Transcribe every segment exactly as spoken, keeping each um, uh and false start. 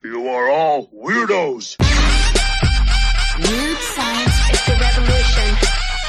You are all weirdos. Weird science is the revolution.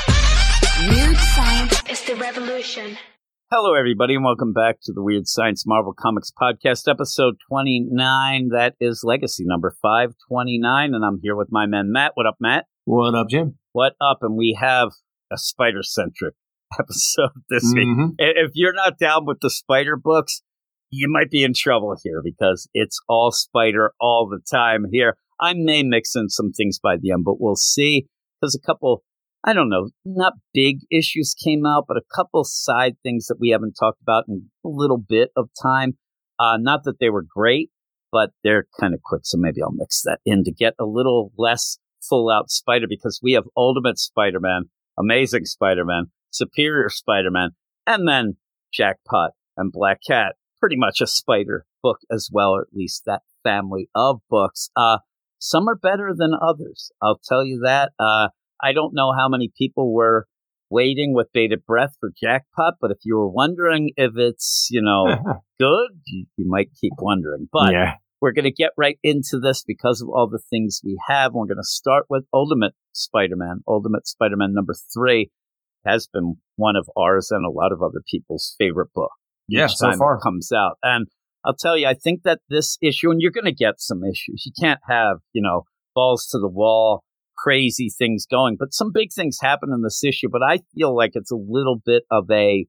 Weird science is the revolution. Hello, everybody, and welcome back to the Weird Science Marvel Comics Podcast, episode twenty-nine. That is legacy number five twenty-nine, and I'm here with my man, Matt. What up, Matt? What up, Jim? What up? And we have a spider-centric episode this Mm-hmm. week. If you're not down with the spider books, you might be in trouble here because it's all spider all the time here. I may mix in some things by the end, but we'll see. There's a couple, I don't know, not big issues came out, but a couple side things that we haven't talked about in a little bit of time. Uh, not that they were great, but they're kind of quick, so maybe I'll mix that in to get a little less full-out Spider, because we have Ultimate Spider-Man, Amazing Spider-Man, Superior Spider-Man, and then Jackpot and Black Cat. Pretty much a spider book as well, or at least that family of books. Uh, some are better than others, I'll tell you that. Uh, I don't know how many people were waiting with bated breath for Jackpot, but if you were wondering if it's, you know, good, you, you might keep wondering. But yeah. We're going to get right into this because of all the things we have. We're going to start with Ultimate Spider-Man. Ultimate Spider-Man number three has been one of ours and a lot of other people's favorite book. Yeah, so time far. it comes out. And I'll tell you, I think that this issue, and you're going to get some issues. You can't have, you know, balls to the wall, crazy things going, but some big things happen in this issue. But I feel like it's a little bit of a,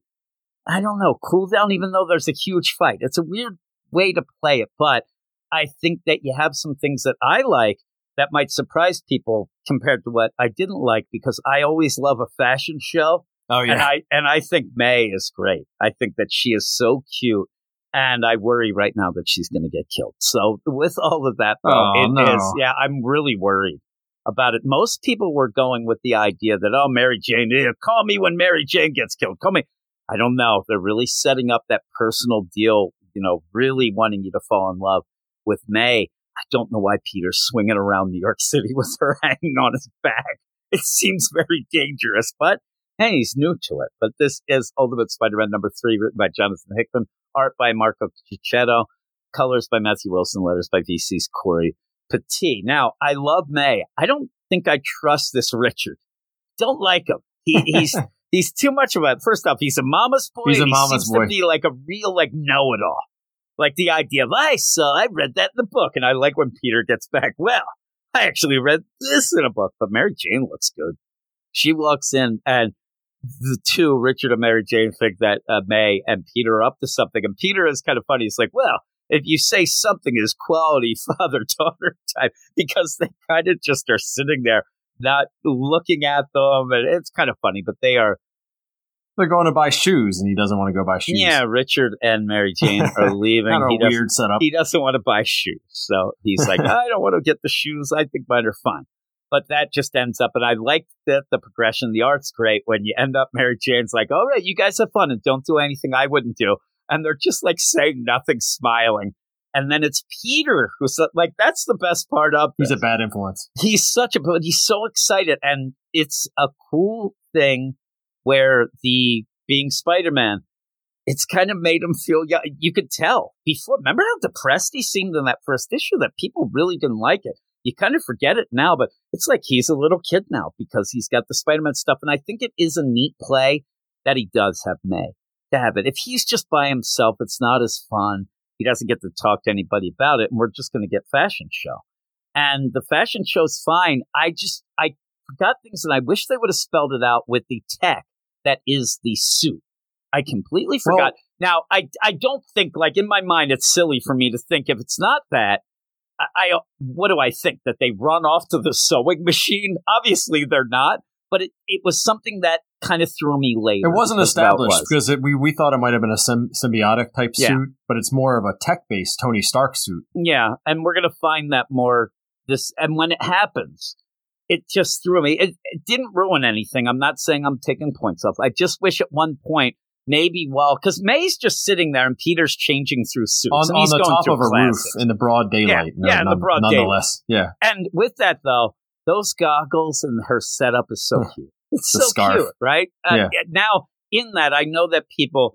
I don't know, cool down, even though there's a huge fight. It's a weird way to play it, but I think that you have some things that I like that might surprise people compared to what I didn't like, because I always love a fashion show. Oh, yeah. And I and I think May is great. I think that she is so cute, and I worry right now that she's going to get killed. So with all of that, though, oh, it no. is, yeah, I'm really worried about it. Most people were going with the idea that, oh, Mary Jane, eh, call me when Mary Jane gets killed. Call me. I don't know. They're really setting up that personal deal, you know, really wanting you to fall in love with May. I don't know why Peter's swinging around New York City with her hanging on his back. It seems very dangerous, but hey, he's new to it. But this is Ultimate Spider-Man number three, written by Jonathan Hickman, art by Marco Checchetto, colors by Matthew Wilson, letters by V C's Corey Petit. Now, I love May. I don't think I trust this Richard. Don't like him. He, he's he's too much of a, first off, he's a mama's boy. He's a he mama's seems boy. to be like a real, like, know-it-all. Like the idea of, I saw, I read that in the book, and I like when Peter gets back, well, I actually read this in a book, but Mary Jane looks good. She walks in, and the two, Richard and Mary Jane, think that uh, May and Peter are up to something. And Peter is kind of funny. He's like, well, if you say something is quality father-daughter type, because they kind of just are sitting there not looking at them. And it's kind of funny, but they are. They're going to buy shoes, and he doesn't want to go buy shoes. Yeah, Richard and Mary Jane are leaving. Kind of he a weird setup. He doesn't want to buy shoes. So he's like, I don't want to get the shoes. I think mine are fine. But that just ends up, and I like the, the progression. The art's great when you end up, Mary Jane's like, all right, you guys have fun and don't do anything I wouldn't do. And they're just like saying nothing, smiling. And then it's Peter who's like, that's the best part of this. He's a bad influence. He's such a, but he's so excited. And it's a cool thing where the being Spider-Man, it's kind of made him feel, yeah, you could tell before. Remember how depressed he seemed in that first issue, that people really didn't like it. You kind of forget it now, but it's like he's a little kid now because he's got the Spider-Man stuff. And I think it is a neat play that he does have May to have it. If he's just by himself, it's not as fun. He doesn't get to talk to anybody about it. And we're just going to get fashion show. And the fashion show's fine. I just, I forgot things, and I wish they would have spelled it out with the tech that is the suit. I completely forgot. Well, now, I, I don't think, like, in my mind, it's silly for me to think if it's not that, I, I what do I think? That they run off to the sewing machine? Obviously, they're not. But it, it was something that kind of threw me later. It wasn't established it was. because it, we, we thought it might have been a sym- symbiotic type yeah. suit, but it's more of a tech-based Tony Stark suit. Yeah, and we're going to find that more. This And when it happens, it just threw me. It, it didn't ruin anything. I'm not saying I'm taking points off. I just wish at one point, maybe while, because May's just sitting there and Peter's changing through suits. On, and on he's the going top of a classics. roof in the broad daylight. Yeah, yeah in the broad nonetheless. daylight. Yeah. And with that, though, those goggles and her setup is so cute. It's the so scarf. cute, right? Uh, yeah. Now, in that, I know that people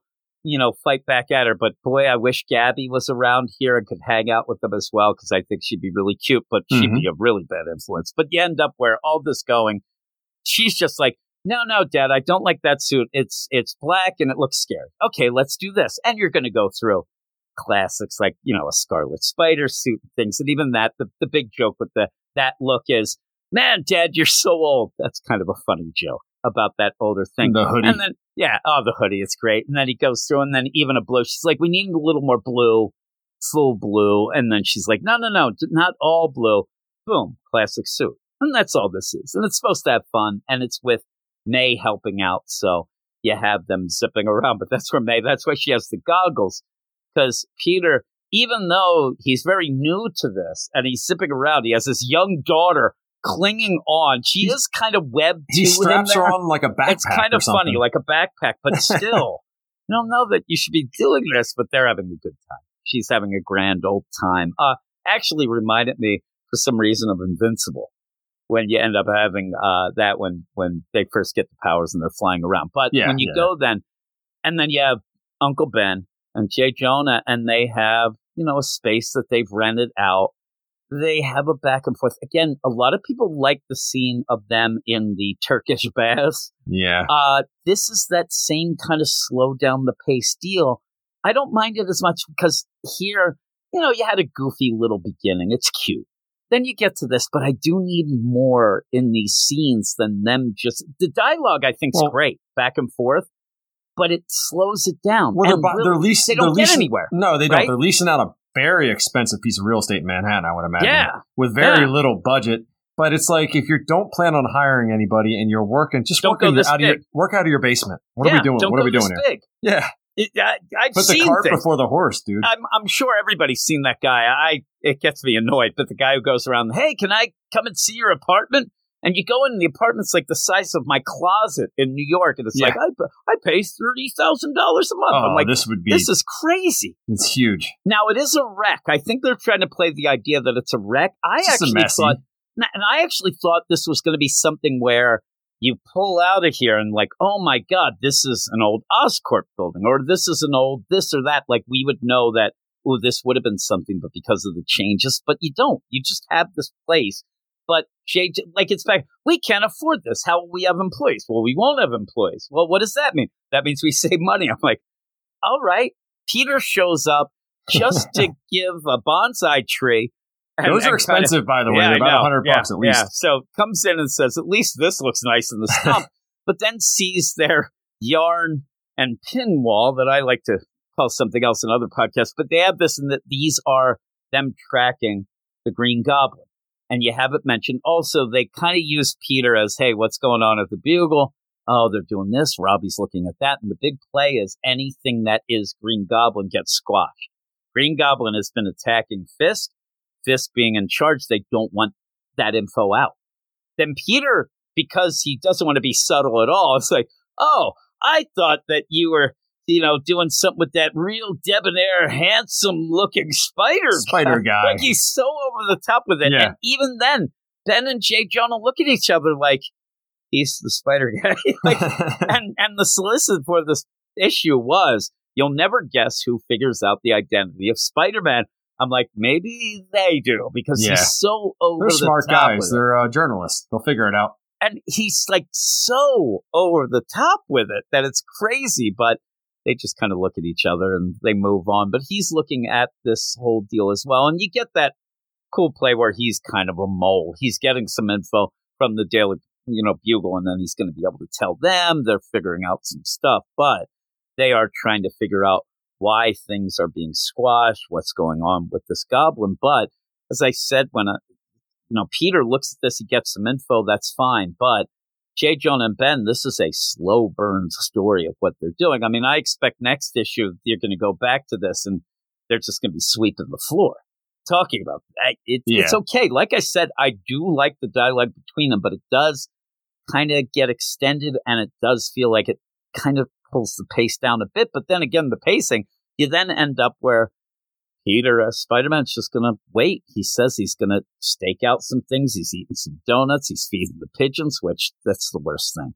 you know, fight back at her. But boy, I wish Gabby was around here and could hang out with them as well, because I think she'd be really cute, but she'd Mhm. be a really bad influence. But you end up where all this going, she's just like, no, no, Dad, I don't like that suit. It's it's black and it looks scary. Okay, let's do this. And you're going to go through classics like, you know, a Scarlet Spider suit and things. And even that, the, the big joke with the that look is, man, Dad, you're so old. That's kind of a funny joke about that older thing. The hoodie. And then, yeah, oh, the hoodie is great. And then he goes through, and then even a blue. She's like, we need a little more blue, full blue. And then she's like, no, no, no, not all blue. Boom, classic suit. And that's all this is. And it's supposed to have fun. And it's with May helping out. So you have them zipping around. But that's where May, that's why she has the goggles. Because Peter, even though he's very new to this and he's zipping around, he has this young daughter clinging on. She He's- is kind of webbed to He him straps her there. on like a backpack. It's kind or of something. funny, like a backpack, but still, you don't know that you should be doing this, but they're having a good time. She's having a grand old time. Uh, actually reminded me, for some reason, of Invincible, when you end up having uh, that when, when they first get the powers and they're flying around. But Yeah, when you yeah. go then, and then you have Uncle Ben and J. Jonah, and they have, you know, a space that they've rented out. They have a back and forth. Again, a lot of people like the scene of them in the Turkish baths. Yeah. Uh, this is that same kind of slow down the pace deal. I don't mind it as much because here, you know, you had a goofy little beginning. It's cute. Then you get to this, but I do need more in these scenes than them just... The dialogue, I think, is Well- great, back and forth, but it slows it down. Well, they're, And bu- really, they're leasing. they don't they're get leasing, anywhere. No, they right? don't. They're leasing out a very expensive piece of real estate in Manhattan, I would imagine. Yeah. With very Yeah. little budget. But it's like, if you don't plan on hiring anybody and you're working, just Don't work, go in your, this out of your, big. work out of your basement. What Yeah, are we doing? Don't What go are we this doing here? big. Yeah. It, I, I've Put the seen cart things. before the horse, dude. I'm I'm sure everybody's seen that guy. I it gets me annoyed, but the guy who goes around, hey, can I come and see your apartment? And you go in, the apartment's like the size of my closet in New York, and it's Yeah. like I I pay thirty thousand dollars a month. Oh, I'm like, this would be. this is crazy. It's huge. Now it is a wreck. I think they're trying to play the idea that it's a wreck. I It's just a actually messy. thought, and I actually thought this was going to be something where you pull out of here and like, oh my God, this is an old Oscorp building, or this is an old this or that. Like we would know that, oh, this would have been something, but because of the changes, but you don't. You just have this place. But Jay, like it's back. We can't afford this. How will we have employees? Well, we won't have employees. Well, what does that mean? That means we save money. I'm like, all right. Peter shows up just to give a bonsai tree. and- Those are and kinda- expensive, by the way. yeah, They're I about know. a hundred yeah, bucks at least. Yeah. So comes in and says, at least this looks nice in the stump, but then sees their yarn and pin wall that I like to call something else in other podcasts, but they have this and that these are them tracking the Green Goblin. And you have it mentioned. Also, they kind of use Peter as, hey, what's going on at the Bugle? Oh, they're doing this. Robbie's looking at that. And the big play is anything that is Green Goblin gets squashed. Green Goblin has been attacking Fisk. Fisk being in charge, they don't want that info out. Then Peter, because he doesn't want to be subtle at all, it's like, oh, I thought that you were, you know, doing something with that real debonair, handsome-looking spider Spider guy. Like he's so over the top with it. Yeah. And even then, Ben and J. Jonah look at each other like, he's the spider guy. like, and and the solicit for this issue was, you'll never guess who figures out the identity of Spider-Man. I'm like, maybe they do, because Yeah. he's so over They're the smart top guys. with it. They're uh, journalists. They'll figure it out. And he's like so over the top with it that it's crazy, but they just kind of look at each other and they move on. But he's looking at this whole deal as well. And you get that cool play where he's kind of a mole. He's getting some info from the Daily, you know, Bugle, and then he's going to be able to tell them. They're figuring out some stuff, but they are trying to figure out why things are being squashed, what's going on with this goblin. But as I said, when I, you know, Peter looks at this, he gets some info, that's fine. But J. Jonah and Ben, this is a slow burn story of what they're doing. I mean, I expect next issue you're going to go back to this and they're just going to be sweeping the floor talking about that. It, Yeah. It's okay. Like I said, I do like the dialogue between them, but it does kind of get extended and it does feel like it kind of pulls the pace down a bit. But then again, the pacing, you then end up where Peter, uh, Spider-Man's just going to wait. He says he's going to stake out some things. He's eating some donuts. He's feeding the pigeons, which that's the worst thing.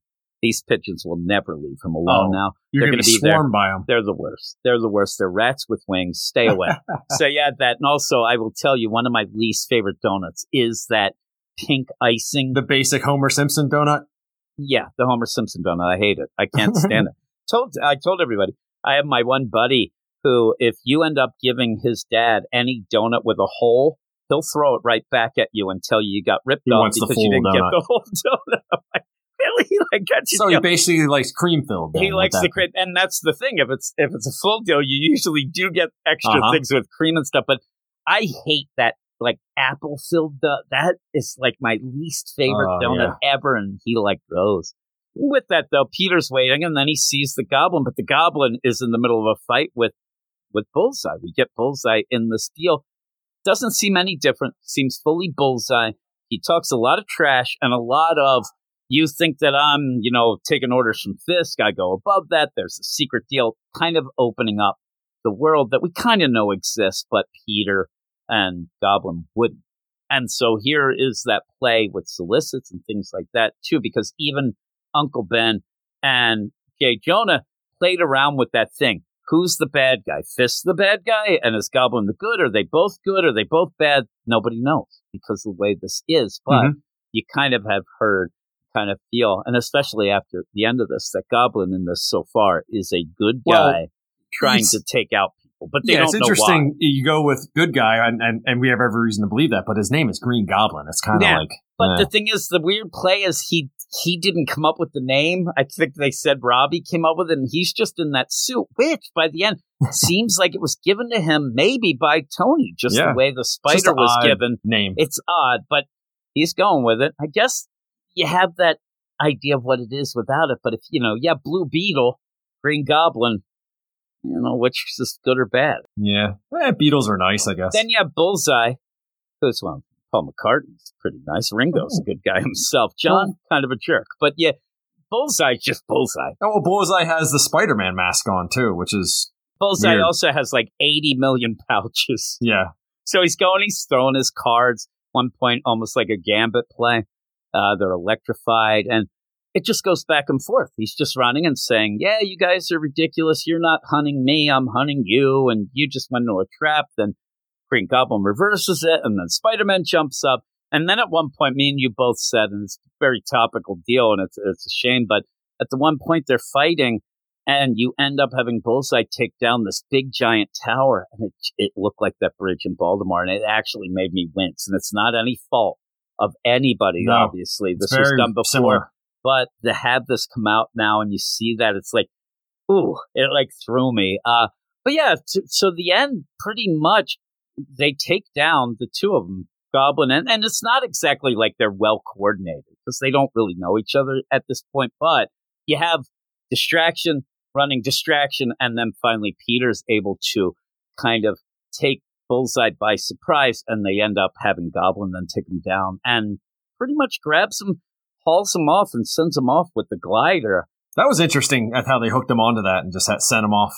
These pigeons will never leave him alone Oh, now. You're They're going going to to be be there. swarmed by them. They're the worst. They're the worst. They're rats with wings. Stay away. So yeah, that. And also, I will tell you, one of my least favorite donuts is that pink icing. The basic Homer Simpson donut. Yeah, the Homer Simpson donut. I hate it. I can't stand it. Told I told everybody. I have my one buddy who, if you end up giving his dad any donut with a hole, he'll throw it right back at you and tell you you got ripped He off wants the because you full didn't get donut. the whole donut. I'm like, really? Like, that's So he basically likes cream filled. he likes the cream, and that's the thing. If it's if it's a full deal, you usually do get extra Uh-huh. things with cream and stuff. But I hate that like apple filled. Do- that is like my least favorite Oh, donut ever, and he liked those. With that though, Peter's waiting, and then he sees the goblin, but the goblin is in the middle of a fight with with Bullseye. We get Bullseye in this deal. Doesn't seem any different. Seems fully Bullseye. He talks a lot of trash and a lot of, you think that I'm, you know, taking orders from Fisk. I go above that. There's a secret deal, kind of opening up the world that we kind of know exists, but Peter and Goblin wouldn't. And so here is that play with solicits and things like that, too, because even Uncle Ben and J. Jonah played around with that thing. Who's the bad guy? Fisk the bad guy? And is Goblin the good? Are they both good? Are they both bad? Nobody knows because of the way this is. But Mhm. you kind of have heard, kind of feel, and especially after the end of this, that Goblin in this so far is a good guy Well, trying it's- to take out people. But they Yeah, don't it's know interesting. why. You go with good guy, and, and, and we have every reason to believe that. But his name is Green Goblin. It's kind of Yeah, like. But eh. the thing is, the weird play is he he didn't come up with the name. I think they said Robbie came up with it, and he's just in that suit, which by the end seems like it was given to him maybe by Tony, just Yeah. the way the It's just spider an was odd given. name. It's odd, but he's going with it. I guess you have that idea of what it is without it. But if, you know, yeah, Blue Beetle, Green Goblin, you know, which is good or bad. Yeah, eh, Beatles are nice, I guess. Then you have Bullseye, who's one. Paul McCartney's pretty nice. Ringo's a good guy himself. John, kind of a jerk. But yeah, Bullseye's just Bullseye. Oh, well, Bullseye has the Spider-Man mask on too, which is Bullseye weird. also has like eighty million pouches. Yeah. So he's going, he's throwing his cards. One point, almost like a gambit play. Uh, they're electrified. And it just goes back and forth. He's just running and saying, yeah, you guys are ridiculous. You're not hunting me. I'm hunting you. And you just went into a trap. Then Green Goblin reverses it, and then Spider-Man jumps up. And then at one point, me and you both said, and it's a very topical deal, and it's it's a shame, but at the one point they're fighting, and you end up having Bullseye take down this big giant tower, and it it looked like that bridge in Baltimore, and it actually made me wince. And it's not any fault of anybody, No, obviously. This it's was very done before. similar. But to have this come out now, and you see that, it's like, ooh, it like threw me. Uh, but yeah, t- so the end, pretty much, they take down the two of them, Goblin, and, and it's not exactly like they're well coordinated because they don't really know each other at this point. But you have distraction, running distraction, and then finally Peter's able to kind of take Bullseye by surprise, and they end up having Goblin then take him down and pretty much grabs him, hauls him off, and sends him off with the glider. That was interesting at how they hooked him onto that and just had, sent him off.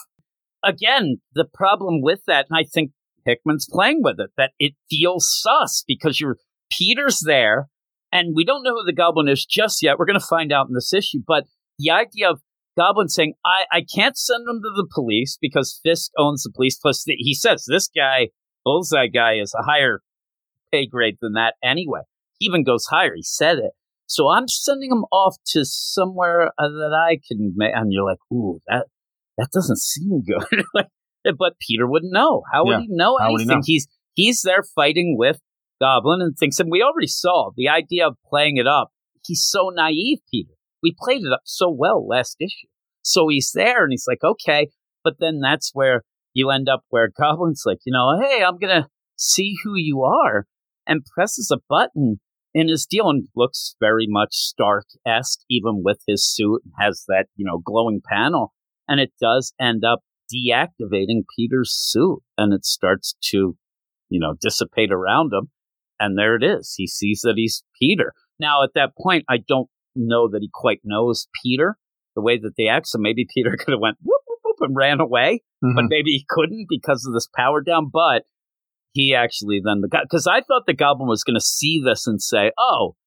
Again, the problem with that, and I think Hickman's playing with it, that it feels sus because you're Peter's there, and we don't know who the Goblin is just yet. We're going to find out in this issue, but the idea of Goblin saying, I, I can't send him to the police because Fisk owns the police, plus the, he says this guy, Bullseye guy, is a higher pay grade than that anyway. He even goes higher. He said it. So I'm sending him off to somewhere uh, that I can make, and you're like, ooh, that, that doesn't seem good. like, But Peter wouldn't know. How would Yeah. he know How would he anything? know? He's he's there fighting with Goblin and thinks, and we already saw the idea of playing it up. He's so naive, Peter. We played it up so well last issue. So he's there and he's like, okay. But then that's where you end up where Goblin's like, you know, hey, I'm going to see who you are, and presses a button in his deal and looks very much Stark-esque, even with his suit, and has that, you know, glowing panel. And it does end up deactivating Peter's suit, and it starts to, you know, dissipate around him. And there it is. He sees that he's Peter. Now, at that point, I don't know that he quite knows Peter the way that they act. So maybe Peter could have went whoop, whoop, whoop, and ran away, Mhm. but maybe he couldn't because of this power down. But he actually then, the guy, because I thought the Goblin was going to see this and say, oh,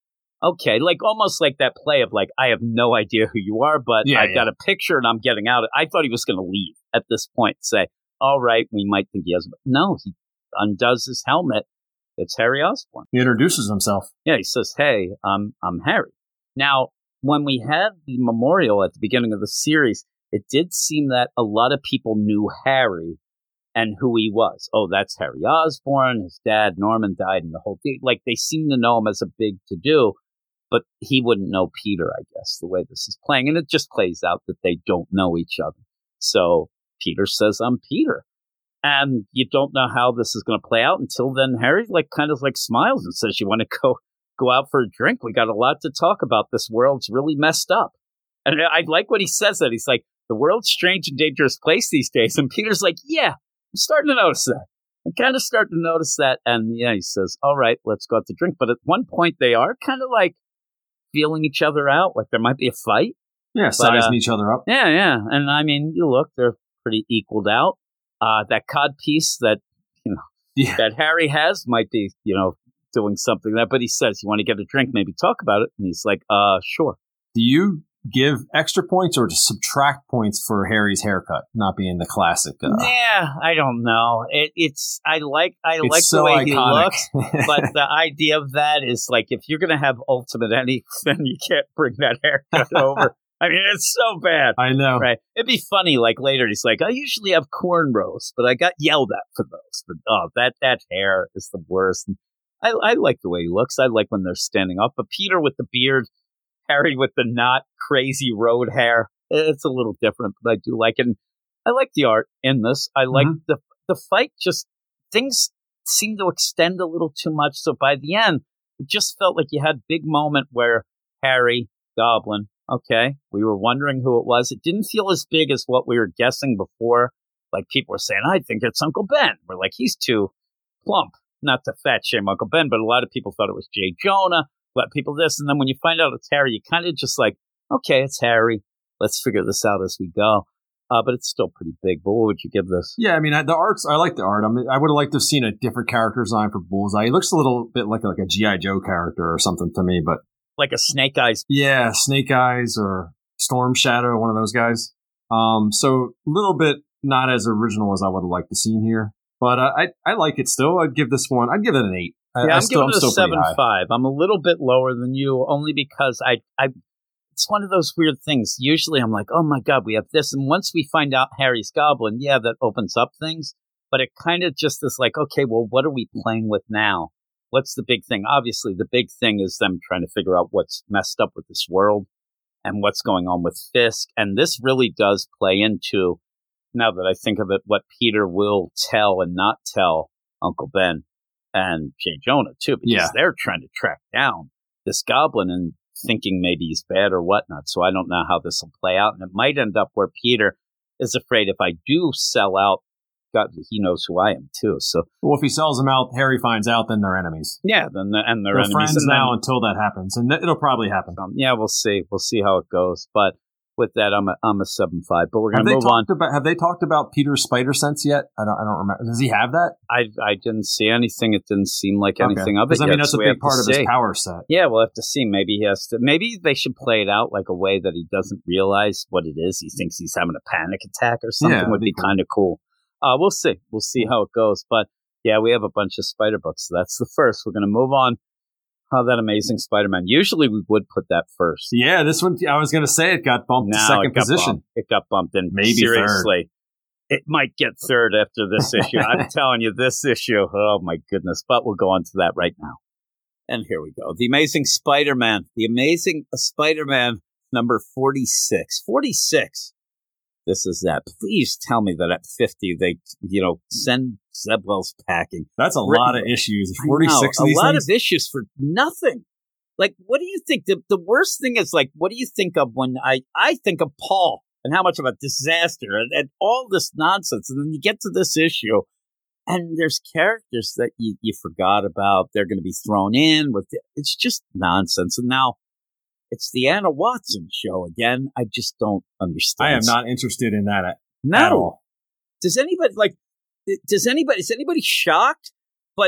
okay, like almost like that play of like, I have no idea who you are, but Yeah, I've yeah. got a picture and I'm getting out. I thought he was going to leave at this point, say, all right, we might think he has, but no, he undoes his helmet. It's Harry Osborn. He introduces himself. Yeah, he says, hey, um, I'm Harry. Now, when we had the memorial at the beginning of the series, it did seem that a lot of people knew Harry and who he was. Oh, that's Harry Osborn. His dad, Norman, died, and the whole thing. Like, they seem to know him as a big to-do, but he wouldn't know Peter, I guess, the way this is playing. And it just plays out that they don't know each other. So Peter says, I'm Peter. And you don't know how this is going to play out until then Harry, like, kind of, like, smiles and says, you want to go go out for a drink? We got a lot to talk about. This world's really messed up. And I like what he says that. He's like, the world's strange and dangerous place these days. And Peter's like, yeah, I'm starting to notice that. I'm kind of starting to notice that. And yeah, he says, all right, let's go out to drink. But at one point, they are kind of like feeling each other out. Like there might be a fight. Yeah, But, sizing uh, each other up. Yeah, yeah. And I mean, you look, they're pretty equaled out. Uh, that cod piece that, you know, Yeah. that Harry has might be, you know, doing something that, but he says, you want to get a drink, maybe talk about it. And he's like, uh, sure. Do you give extra points or just subtract points for Harry's haircut not being the classic? Uh, Yeah, I don't know. It, it's I like I it's like so the way he iconic. looks, but the idea of that is like if you're gonna have Ultimate Any, then you can't bring that haircut over. I mean, it's so bad, I know. right? It'd be funny. Like later, he's like, I usually have cornrows, but I got yelled at for those. But oh, that that hair is the worst. And I I like the way he looks. I like when they're standing up. But Peter with the beard, Harry with the not crazy road hair. It's a little different, but I do like it. And I like the art in this. I like Mhm. the the fight. Just things seem to extend a little too much. So by the end, it just felt like you had a big moment where Harry, Goblin, okay, we were wondering who it was. It didn't feel as big as what we were guessing before. Like people were saying, I think it's Uncle Ben. We're like, he's too plump. Not to fat shame Uncle Ben, but a lot of people thought it was Jay Jonah. A lot of people this. And then when you find out it's Harry, you kind of just like, okay, it's Harry. Let's figure this out as we go. Uh, but it's still pretty big. But what would you give this? Yeah, I mean, I, the arts, I like the art. I mean, I would have liked to have seen a different character design for Bullseye. He looks a little bit like, like a G I. Joe character or something to me, but Like a Snake Eyes. yeah, Snake Eyes or Storm Shadow, one of those guys. Um, so a little bit not as original as I would have liked to see here. But uh, I I like it still. I'd give this one, I'd give it an eight. I, Yeah, I I'm still, giving it a still pretty seven high. five. I'm a little bit lower than you, only because I, I, it's one of those weird things. Usually, I'm like, oh my god, we have this, and once we find out Harry's Goblin, yeah, that opens up things. But it kind of just is like, okay, well, what are we playing with now? What's the big thing? Obviously, the big thing is them trying to figure out what's messed up with this world and what's going on with Fisk. And this really does play into, now that I think of it, what Peter will tell and not tell Uncle Ben and Jay Jonah, too, because Yeah. they're trying to track down this goblin and thinking maybe he's bad or whatnot. So I don't know how this will play out. And it might end up where Peter is afraid if I do sell out, God, he knows who I am, too. So, Well, if he sells them out, Harry finds out, then they're enemies. yeah, then the, and they're, They're enemies. friends And then- now until that happens, and th- it'll probably happen. Um, yeah, we'll see. We'll see how it goes. But with that, I'm a, I'm a seven five. But we're Have going to they move on. talked about Have they talked about Peter's spider sense yet? I don't. I don't remember. Does he have that? I I didn't see anything. It didn't seem like anything of it. Because I mean, yet, that's so a we big have to part of his see. power set. Yeah, we'll have to see. Maybe he has to. Maybe they should play it out like a way that he doesn't realize what it is. He thinks he's having a panic attack or something. Yeah, Would that'd be be cool. kind of cool. Uh, we'll see. We'll see how it goes. But yeah, we have a bunch of Spider books. So that's the first. We're going to move on. Oh, that Amazing Spider-Man. Usually we would put that first. Yeah, this one. I was going to say it got bumped to No, second it got position. bumped. It got bumped in. Maybe seriously. It might get third after this issue. I'm telling you, this issue. Oh my goodness! But we'll go on to that right now. And here we go. The Amazing Spider-Man. The Amazing Spider-Man number forty-six. forty-six. This is that. Please tell me that at fifty they, you know, send Zeb Wells packing. That's a Written- lot of issues. I know, Forty-six of a these lot things. of issues for nothing. Like, what do you think? The, the worst thing is, like, what do you think of when I, I think of Paul and how much of a disaster and, and all this nonsense. And then you get to this issue and there's characters that you, you forgot about. They're going to be thrown in with, the, it's just nonsense. And now it's the Anna Watson show again. I just don't understand. I am not interested in that at, No. at all. Does anybody like? Does anybody? Is anybody shocked? But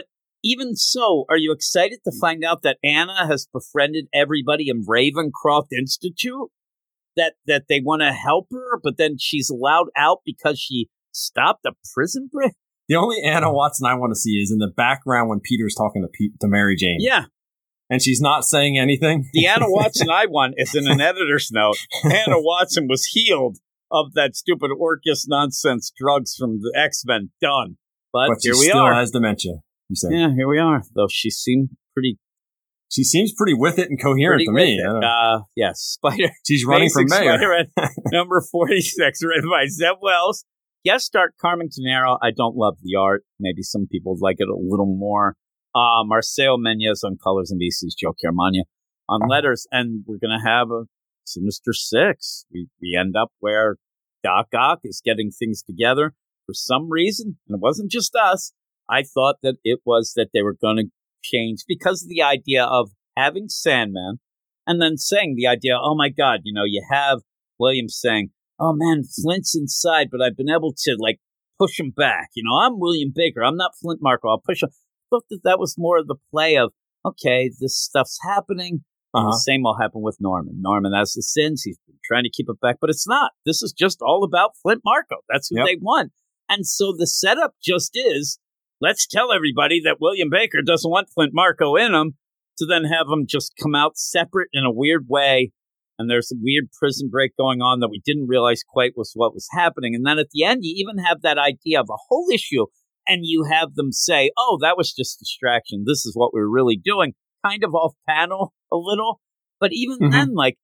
even so, are you excited to find out that Anna has befriended everybody in Ravencroft Institute? That that they want to help her, but then she's allowed out because she stopped a prison break? The only Anna Watson I want to see is in the background when Peter's talking to Pete, to Mary Jane. Yeah. And she's not saying anything. The Anna Watson I want is in an editor's note. Anna Watson was healed of that stupid Orcus nonsense drugs from the X-Men. Done. But, but here she we still are. has dementia, you say. Yeah, here we are. Though she seemed pretty... She seems pretty with it and coherent pretty to me. It. Uh, yes. Spider. She's running for mayor. Spider-Man, number forty-six, written by Zeb Wells. Guest star Carmen Tanero. I don't love the art. Maybe some people like it a little more. Uh, Marcelo Menez on colors and V Cs. Joe Caramagna on letters. And we're going to have a Sinister Six. We, we end up where Doc Ock is getting things together for some reason. And it wasn't just us. I thought that it was that they were going to change because of the idea of having Sandman and then saying the idea, oh my God, you know, you have William saying, oh man, Flint's inside, but I've been able to like push him back. You know, I'm William Baker. I'm not Flint Marko. I'll push him. I thought that that was more of the play of, okay, this stuff's happening. Uh-huh. The same will happen with Norman. Norman has the sins. He's been trying to keep it back, but it's not. This is just all about Flint Marko. That's who yep. they want. And so the setup just is, let's tell everybody that William Baker doesn't want Flint Marko in him, to then have him just come out separate in a weird way. And there's a weird prison break going on that we didn't realize quite was what was happening. And then at the end, you even have that idea of a whole issue, and you have them say, oh, that was just distraction. This is what we we're really doing. Kind of off panel a little. But even mm-hmm. then, like,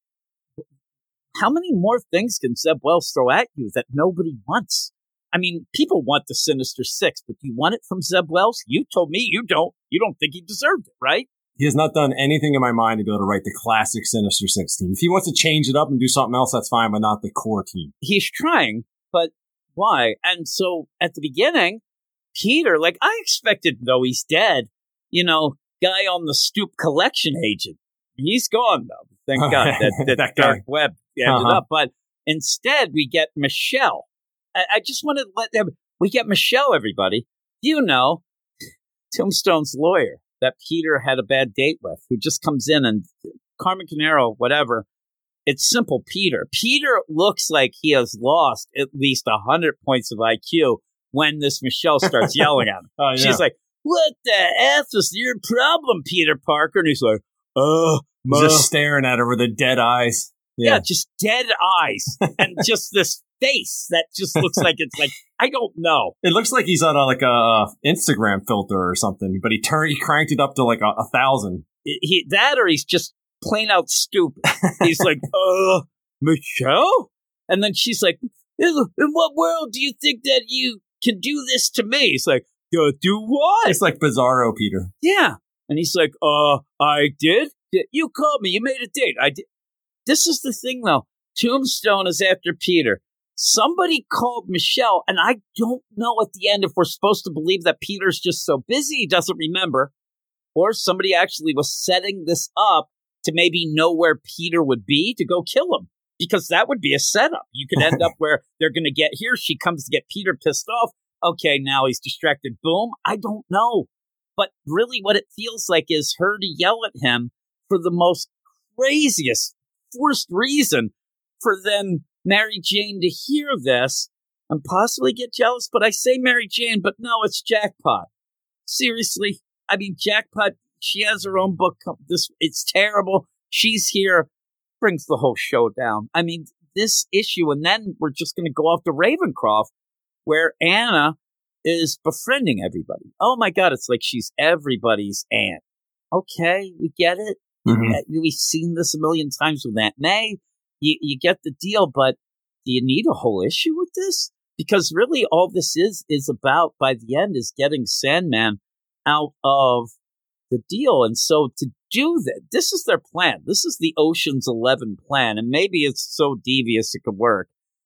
how many more things can Zeb Wells throw at you that nobody wants? I mean, people want the Sinister Six, but do you want it from Zeb Wells? You told me you don't. You don't think he deserved it, right? He has not done anything in my mind to be able to write the classic Sinister Six team. If he wants to change it up and do something else, that's fine, but not the core team. He's trying, but why? And so at the beginning, Peter, like I expected, though he's dead, you know, guy on the stoop collection agent. He's gone, though. Thank God that, that, that dark web ended uh-huh. up. But instead, we get Michelle. I, I just wanted to let them, we get Michelle, everybody. You know, Tombstone's lawyer that Peter had a bad date with, who just comes in and Carmen Tanero, whatever. It's simple Peter. Peter looks like he has lost at least one hundred points of I Q when this Michelle starts yelling at him. Oh, yeah. She's like, what the F is your problem, Peter Parker? And he's like, oh, uh, just staring at her with the dead eyes. Yeah, yeah just dead eyes. And just this face that just looks like it's like, I don't know. It looks like he's on a, like a Instagram filter or something, but he turned, he cranked it up to like a, a thousand. He, that or he's just plain out stupid. He's like, uh, Michelle? And then she's like, in, in what world do you think that you can do this to me? He's like, uh, do what? It's like Bizarro Peter. Yeah. And he's like, uh, I did? You called me. You made a date. I did. This is the thing, though. Tombstone is after Peter. Somebody called Michelle, and I don't know at the end if we're supposed to believe that Peter's just so busy he doesn't remember, or somebody actually was setting this up to maybe know where Peter would be to go kill him, because that would be a setup. You could end up where they're going to get here. She comes to get Peter pissed off. Okay, now he's distracted. Boom. I don't know. But really what it feels like is her to yell at him for the most craziest, forced reason for then Mary Jane to hear this and possibly get jealous. But I say Mary Jane, but no, it's Jackpot. Seriously. I mean, Jackpot, she has her own book. This It's terrible. She's here. Brings the whole show down. I mean, this issue, and then we're just going to go off to Ravencroft, where Anna is befriending everybody. Oh my God, it's like she's everybody's aunt. Okay, we get it. Mm-hmm. We've seen this a million times with Aunt May. You, you get the deal, but do you need a whole issue with this? Because really all this is, is about, by the end, is getting Sandman out of the deal. And so to do that, this is their plan. This is the Ocean's Eleven plan. And maybe it's so devious it could work.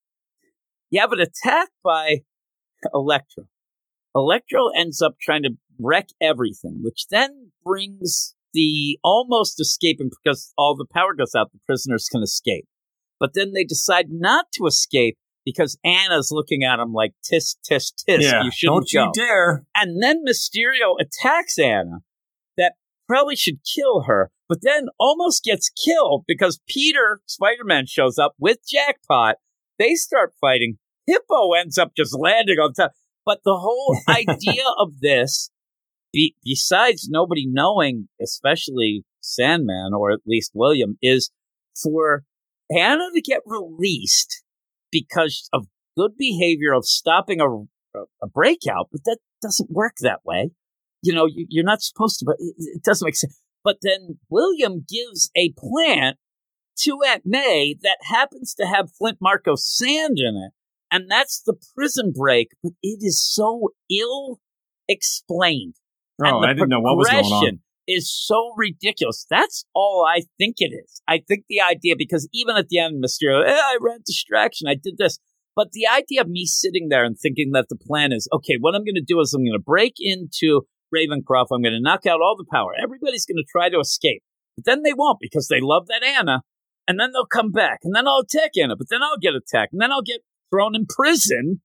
You have an attack by Electro. Electro ends up trying to wreck everything, which then brings the almost escaping, because all the power goes out, the prisoners can escape. But then they decide not to escape because Anna's looking at him like, tisk, tisk, tisk, Yeah, you shouldn't don't you go. dare. And then Mysterio attacks Anna, that probably should kill her, but then almost gets killed because Peter, Spider-Man, shows up with Jackpot. They start fighting. Hippo ends up just landing on top. But the whole idea of this, be, besides nobody knowing, especially Sandman, or at least William, is for Anna to get released because of good behavior of stopping a, a breakout. But that doesn't work that way. You know, you, you're not supposed to, but it, it doesn't make sense. But then William gives a plant to Aunt May that happens to have Flint Marco sand in it. And that's the prison break, but it is so ill explained. Oh, I didn't know what was going on. Is so ridiculous. That's all I think it is. I think the idea, because even at the end, Mysterio, eh, I ran distraction, I did this. But the idea of me sitting there and thinking that the plan is, okay, what I'm going to do is I'm going to break into Ravencroft. I'm going to knock out all the power. Everybody's going to try to escape. But then they won't because they love that Anna. And then they'll come back. And then I'll attack Anna. But then I'll get attacked. And then I'll get thrown in prison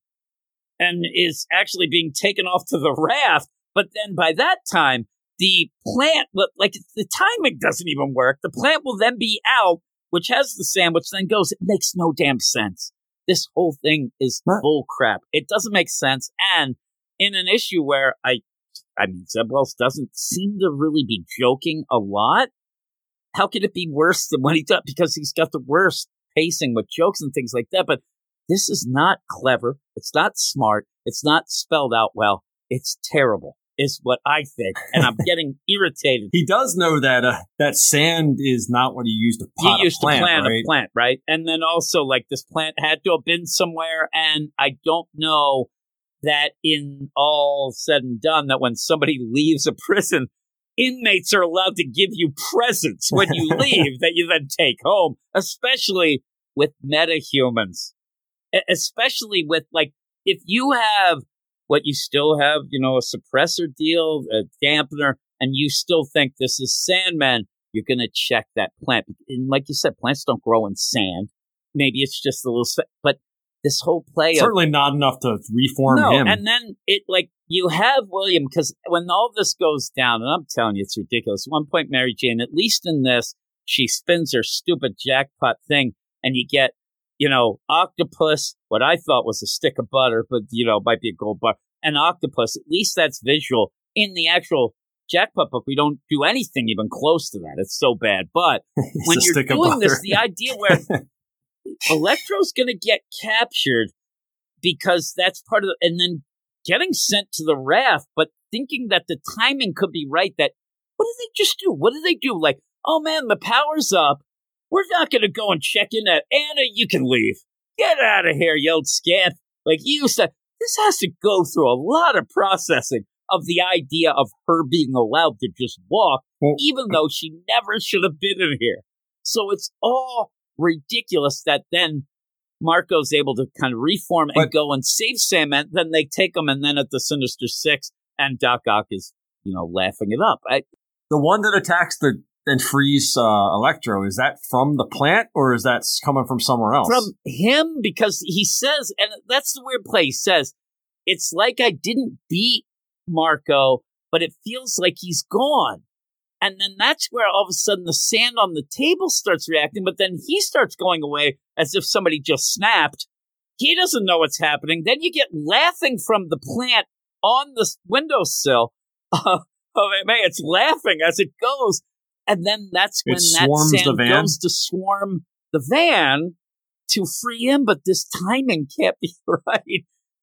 and is actually being taken off to the raft. But then by that time, the plant, like the timing doesn't even work. The plant will then be out, which has the sandwich, then goes. It makes no damn sense. This whole thing is what? bull crap. It doesn't make sense. And in an issue where I, I mean, Zeb Wells doesn't seem to really be joking a lot. How could it be worse than what he does? Because he's got the worst pacing with jokes and things like that. But this is not clever. It's not smart. It's not spelled out well. It's terrible, is what I think. And I'm getting irritated. He does know that uh, that sand is not what he used to pot he used a plant, to plant right? a plant, right? And then also, like, this plant had to have been somewhere. And I don't know that in all said and done, that when somebody leaves a prison, inmates are allowed to give you presents when you leave that you then take home, especially with metahumans. Especially with, like, if you have what you still have, you know, a suppressor deal, a dampener, and you still think this is Sandman, you're going to check that plant. And like you said, plants don't grow in sand. Maybe it's just a little, but this whole play certainly of, not enough to reform no, him. And then it, like, you have William, because when all this goes down, and I'm telling you, it's ridiculous. At one point, Mary Jane, at least in this, she spins her stupid jackpot thing, and you get, you know, octopus, what I thought was a stick of butter, but, you know, might be a gold bar, and octopus. At least that's visual. In the actual jackpot book, we don't do anything even close to that. It's so bad. But when you're doing this, the idea where Electro's going to get captured because that's part of the, and then getting sent to the raft, but thinking that the timing could be right, that, what did they just do? What did they do? Like, oh man, the power's up. We're not going to go and check in at Anna. You can leave. Get out of here, you old scamp. Like you said, this has to go through a lot of processing of the idea of her being allowed to just walk, well, even though she never should have been in here. So it's all ridiculous that then Marco's able to kind of reform and but, go and save Sandman. Then they take him, and then at the Sinister Six, and Doc Ock is, you know, laughing it up. I, the one that attacks the and frees uh, Electro, is that from the plant, or is that coming from somewhere else? From him, because he says, and that's the weird play, he says, it's like I didn't beat Marco, but it feels like he's gone. And then that's where all of a sudden the sand on the table starts reacting, but then he starts going away as if somebody just snapped. He doesn't know what's happening. Then you get laughing from the plant on the windowsill. Uh, oh, man, it's laughing as it goes. And then that's when it that sand the goes to swarm the van to free him. But this timing can't be right.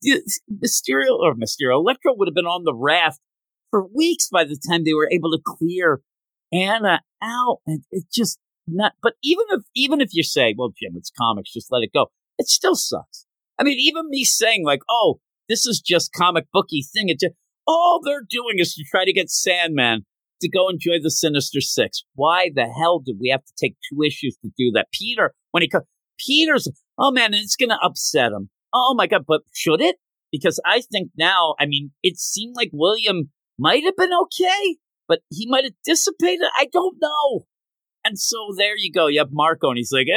Mysterio, or Mysterio, Electro would have been on the raft for weeks by the time they were able to clear Anna out. And it's just not, but even if, even if you say, well, Jim, it's comics, just let it go. It still sucks. I mean, even me saying like, oh, this is just comic booky thing. It just, all they're doing is to try to get Sandman to go enjoy the Sinister Six. Why the hell did we have to take two issues to do that? Peter, when he comes, Peter's, oh man, it's going to upset him. Oh my God, but should it? Because I think now, I mean, it seemed like William might have been okay, but he might have dissipated. I don't know. And so there you go. You have Marco, and he's like, hey,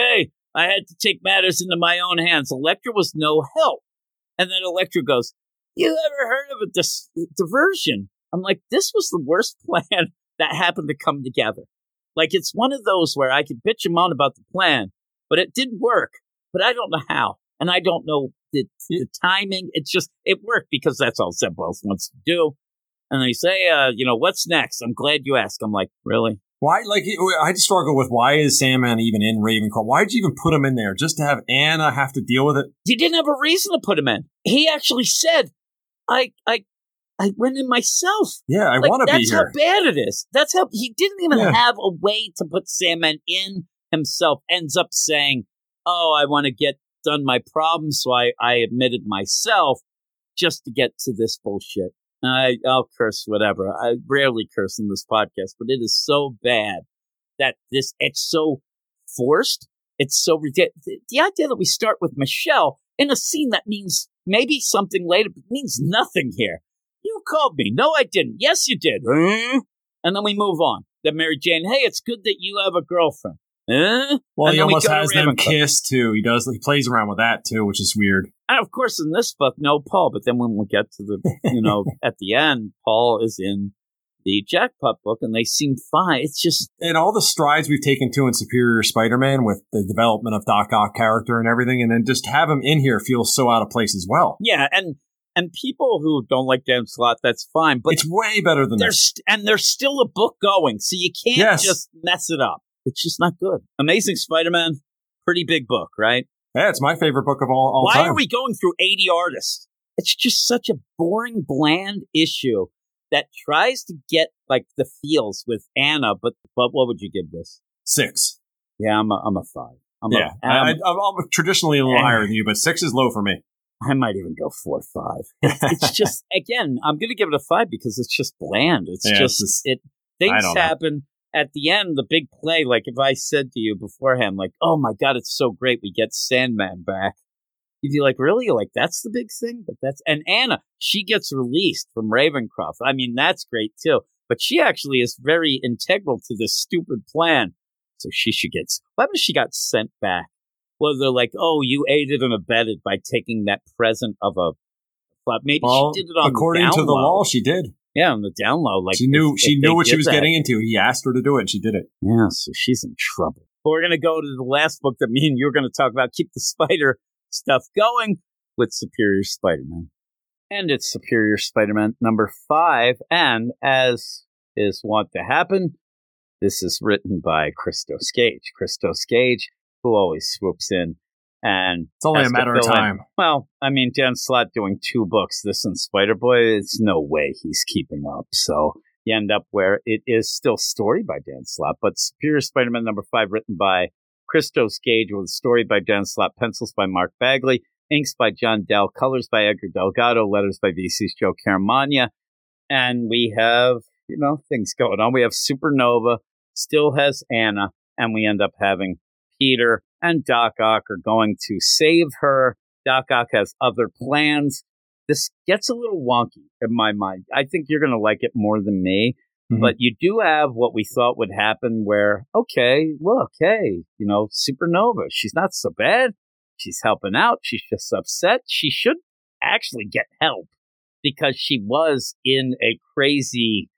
I had to take matters into my own hands. Elektra was no help. And then Elektra goes, you ever heard of a dis- diversion? I'm like, this was the worst plan that happened to come together. Like, it's one of those where I could bitch and moan about the plan, but it didn't work. But I don't know how. And I don't know the, the timing. It's just, it worked because that's all Zeb Wells wants to do. And they say, uh, you know, what's next? I'm glad you asked. I'm like, really? Why, like, I just struggle with why is Sandman even in Ravenclaw? Why did you even put him in there? Just to have Anna have to deal with it? You didn't have a reason to put him in. He actually said, I, I, I went in myself. Yeah, I like, want to be here. That's how bad it is. That's how he didn't even yeah. have a way to put Sandman in himself. Ends up saying, oh, I want to get done my problem, so I, I admitted myself just to get to this bullshit. I, I'll curse whatever. I rarely curse in this podcast, but it is so bad that this, it's so forced. It's so ridiculous. The, the idea that we start with Michelle in a scene that means maybe something later, but means nothing here. You called me. No, I didn't. Yes, you did. Mm-hmm. And then we move on. Then Mary Jane, hey, it's good that you have a girlfriend. Eh? Well, he almost we has them kiss, too. He does. He plays around with that, too, which is weird. And, of course, in this book, no Paul. But then when we get to the, you know, at the end, Paul is in the Jackpot book, and they seem fine. It's just... And all the strides we've taken, too, in Superior Spider-Man with the development of Doc Ock character and everything, and then just have him in here feels so out of place as well. Yeah, and... And people who don't like Dan Slott, that's fine. But it's way better than there's this. St- and there's still a book going, so you can't yes. just mess it up. It's just not good. Amazing Spider-Man, pretty big book, right? Yeah, it's my favorite book of all, all Why time. Why are we going through eighty artists? It's just such a boring, bland issue that tries to get like the feels with Anna. But but what would you give this? Six. Yeah, I'm a, I'm a five. I'm yeah, a, I'm, I, I'm, I'm traditionally a little higher than you, but six is low for me. I might even go four or five. It's just, again, I'm going to give it a five because it's just bland. It's yeah, just, it's just, it. Things happen know. At the end, the big play. Like if I said to you beforehand, like, oh my God, it's so great. We get Sandman back. You'd be like, really? Like, that's the big thing? But that's, and Anna, she gets released from Ravencroft. I mean, that's great too. But she actually is very integral to this stupid plan. So she should get, why haven't she got sent back? Well, they're like, oh, you aided and abetted by taking that present of a flop. Maybe well, she did it on according the down to the low. law, she did. Yeah, on the down low. Like she knew, if, she if knew what she was that. getting into. He asked her to do it, and she did it. Yeah, so she's in trouble. But we're going to go to the last book that me and you're going to talk about. Keep the spider stuff going with Superior Spider-Man. And it's Superior Spider-Man number five. And as is wont to happen, this is written by Christos Gage. Christos Gage, who always swoops in. And it's only a matter of time. In. Well, I mean, Dan Slott doing two books, this and Spider-Boy, it's no way he's keeping up. So you end up where it is still story by Dan Slott, but Superior Spider-Man number five, written by Christos Gage, with a story by Dan Slott, pencils by Mark Bagley, inks by John Dell, colors by Edgar Delgado, letters by V C's Joe Caramagna. And we have, you know, things going on. We have Supernova, still has Anna, and we end up having Peter and Doc Ock are going to save her. Doc Ock has other plans. This gets a little wonky in my mind. I think you're going to like it more than me. Mm-hmm. But you do have what we thought would happen where, okay, look, hey, you know, Supernova, she's not so bad. She's helping out. She's just upset. She should actually get help because she was in a crazy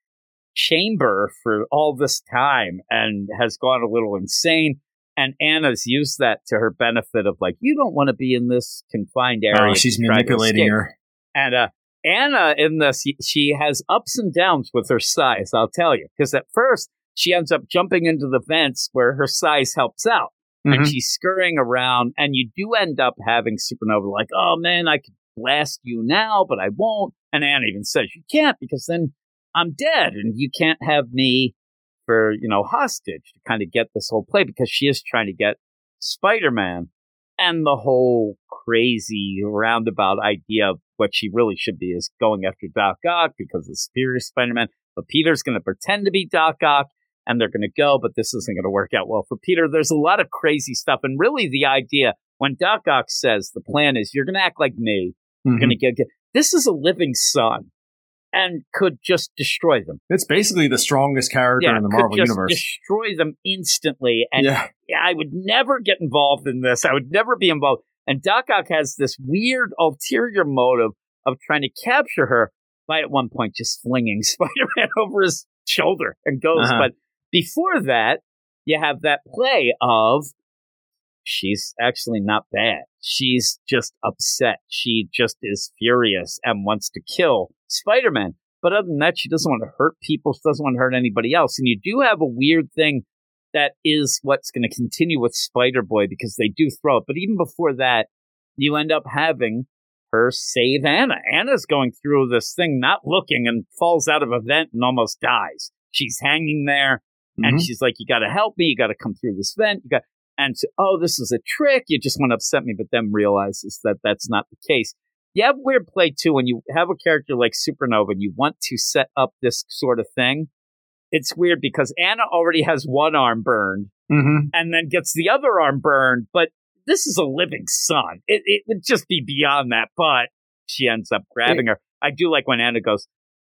chamber for all this time and has gone a little insane. And Anna's used that to her benefit of like, you don't want to be in this confined area. Oh, she's manipulating her. And uh, Anna in this, she has ups and downs with her size, I'll tell you. Because at first, she ends up jumping into the vents where her size helps out. Mm-hmm. And she's scurrying around. And you do end up having Supernova like, oh man, I could blast you now, but I won't. And Anna even says, you can't because then I'm dead. And you can't have me for, you know, hostage to kind of get this whole play because she is trying to get Spider-Man and the whole crazy roundabout idea of what she really should be is going after Doc Ock because of Superior Spider-Man. But Peter's going to pretend to be Doc Ock and they're going to go, but this isn't going to work out well for Peter. There's a lot of crazy stuff. And really the idea when Doc Ock says the plan is you're going to act like me, mm-hmm. you're going to get, get, this is a living son. And could just destroy them. It's basically the strongest character yeah, in the Marvel could just universe. Destroy them instantly. And yeah. I would never get involved in this. I would never be involved. And Doc Ock has this weird ulterior motive of trying to capture her by at one point just flinging Spider-Man over his shoulder and goes. Uh-huh. But before that, you have that play of she's actually not bad. She's just upset. She just is furious and wants to kill Spider-Man. But other than that, she doesn't want to hurt people. She doesn't want to hurt anybody else. And you do have a weird thing that is what's going to continue with Spider-Boy because they do throw it. But even before that, you end up having her save Anna. Anna's going through this thing, not looking, and falls out of a vent and almost dies. She's hanging there, mm-hmm. and she's like, you got to help me. You got to come through this vent. You got, and so, oh, this is a trick. You just want to upset me, but then realizes that that's not the case. You have weird play, too, when you have a character like Supernova and you want to set up this sort of thing. It's weird because Anna already has one arm burned mm-hmm. and then gets the other arm burned, but this is a living son. It, it would just be beyond that, but she ends up grabbing her. I do like when Anna goes,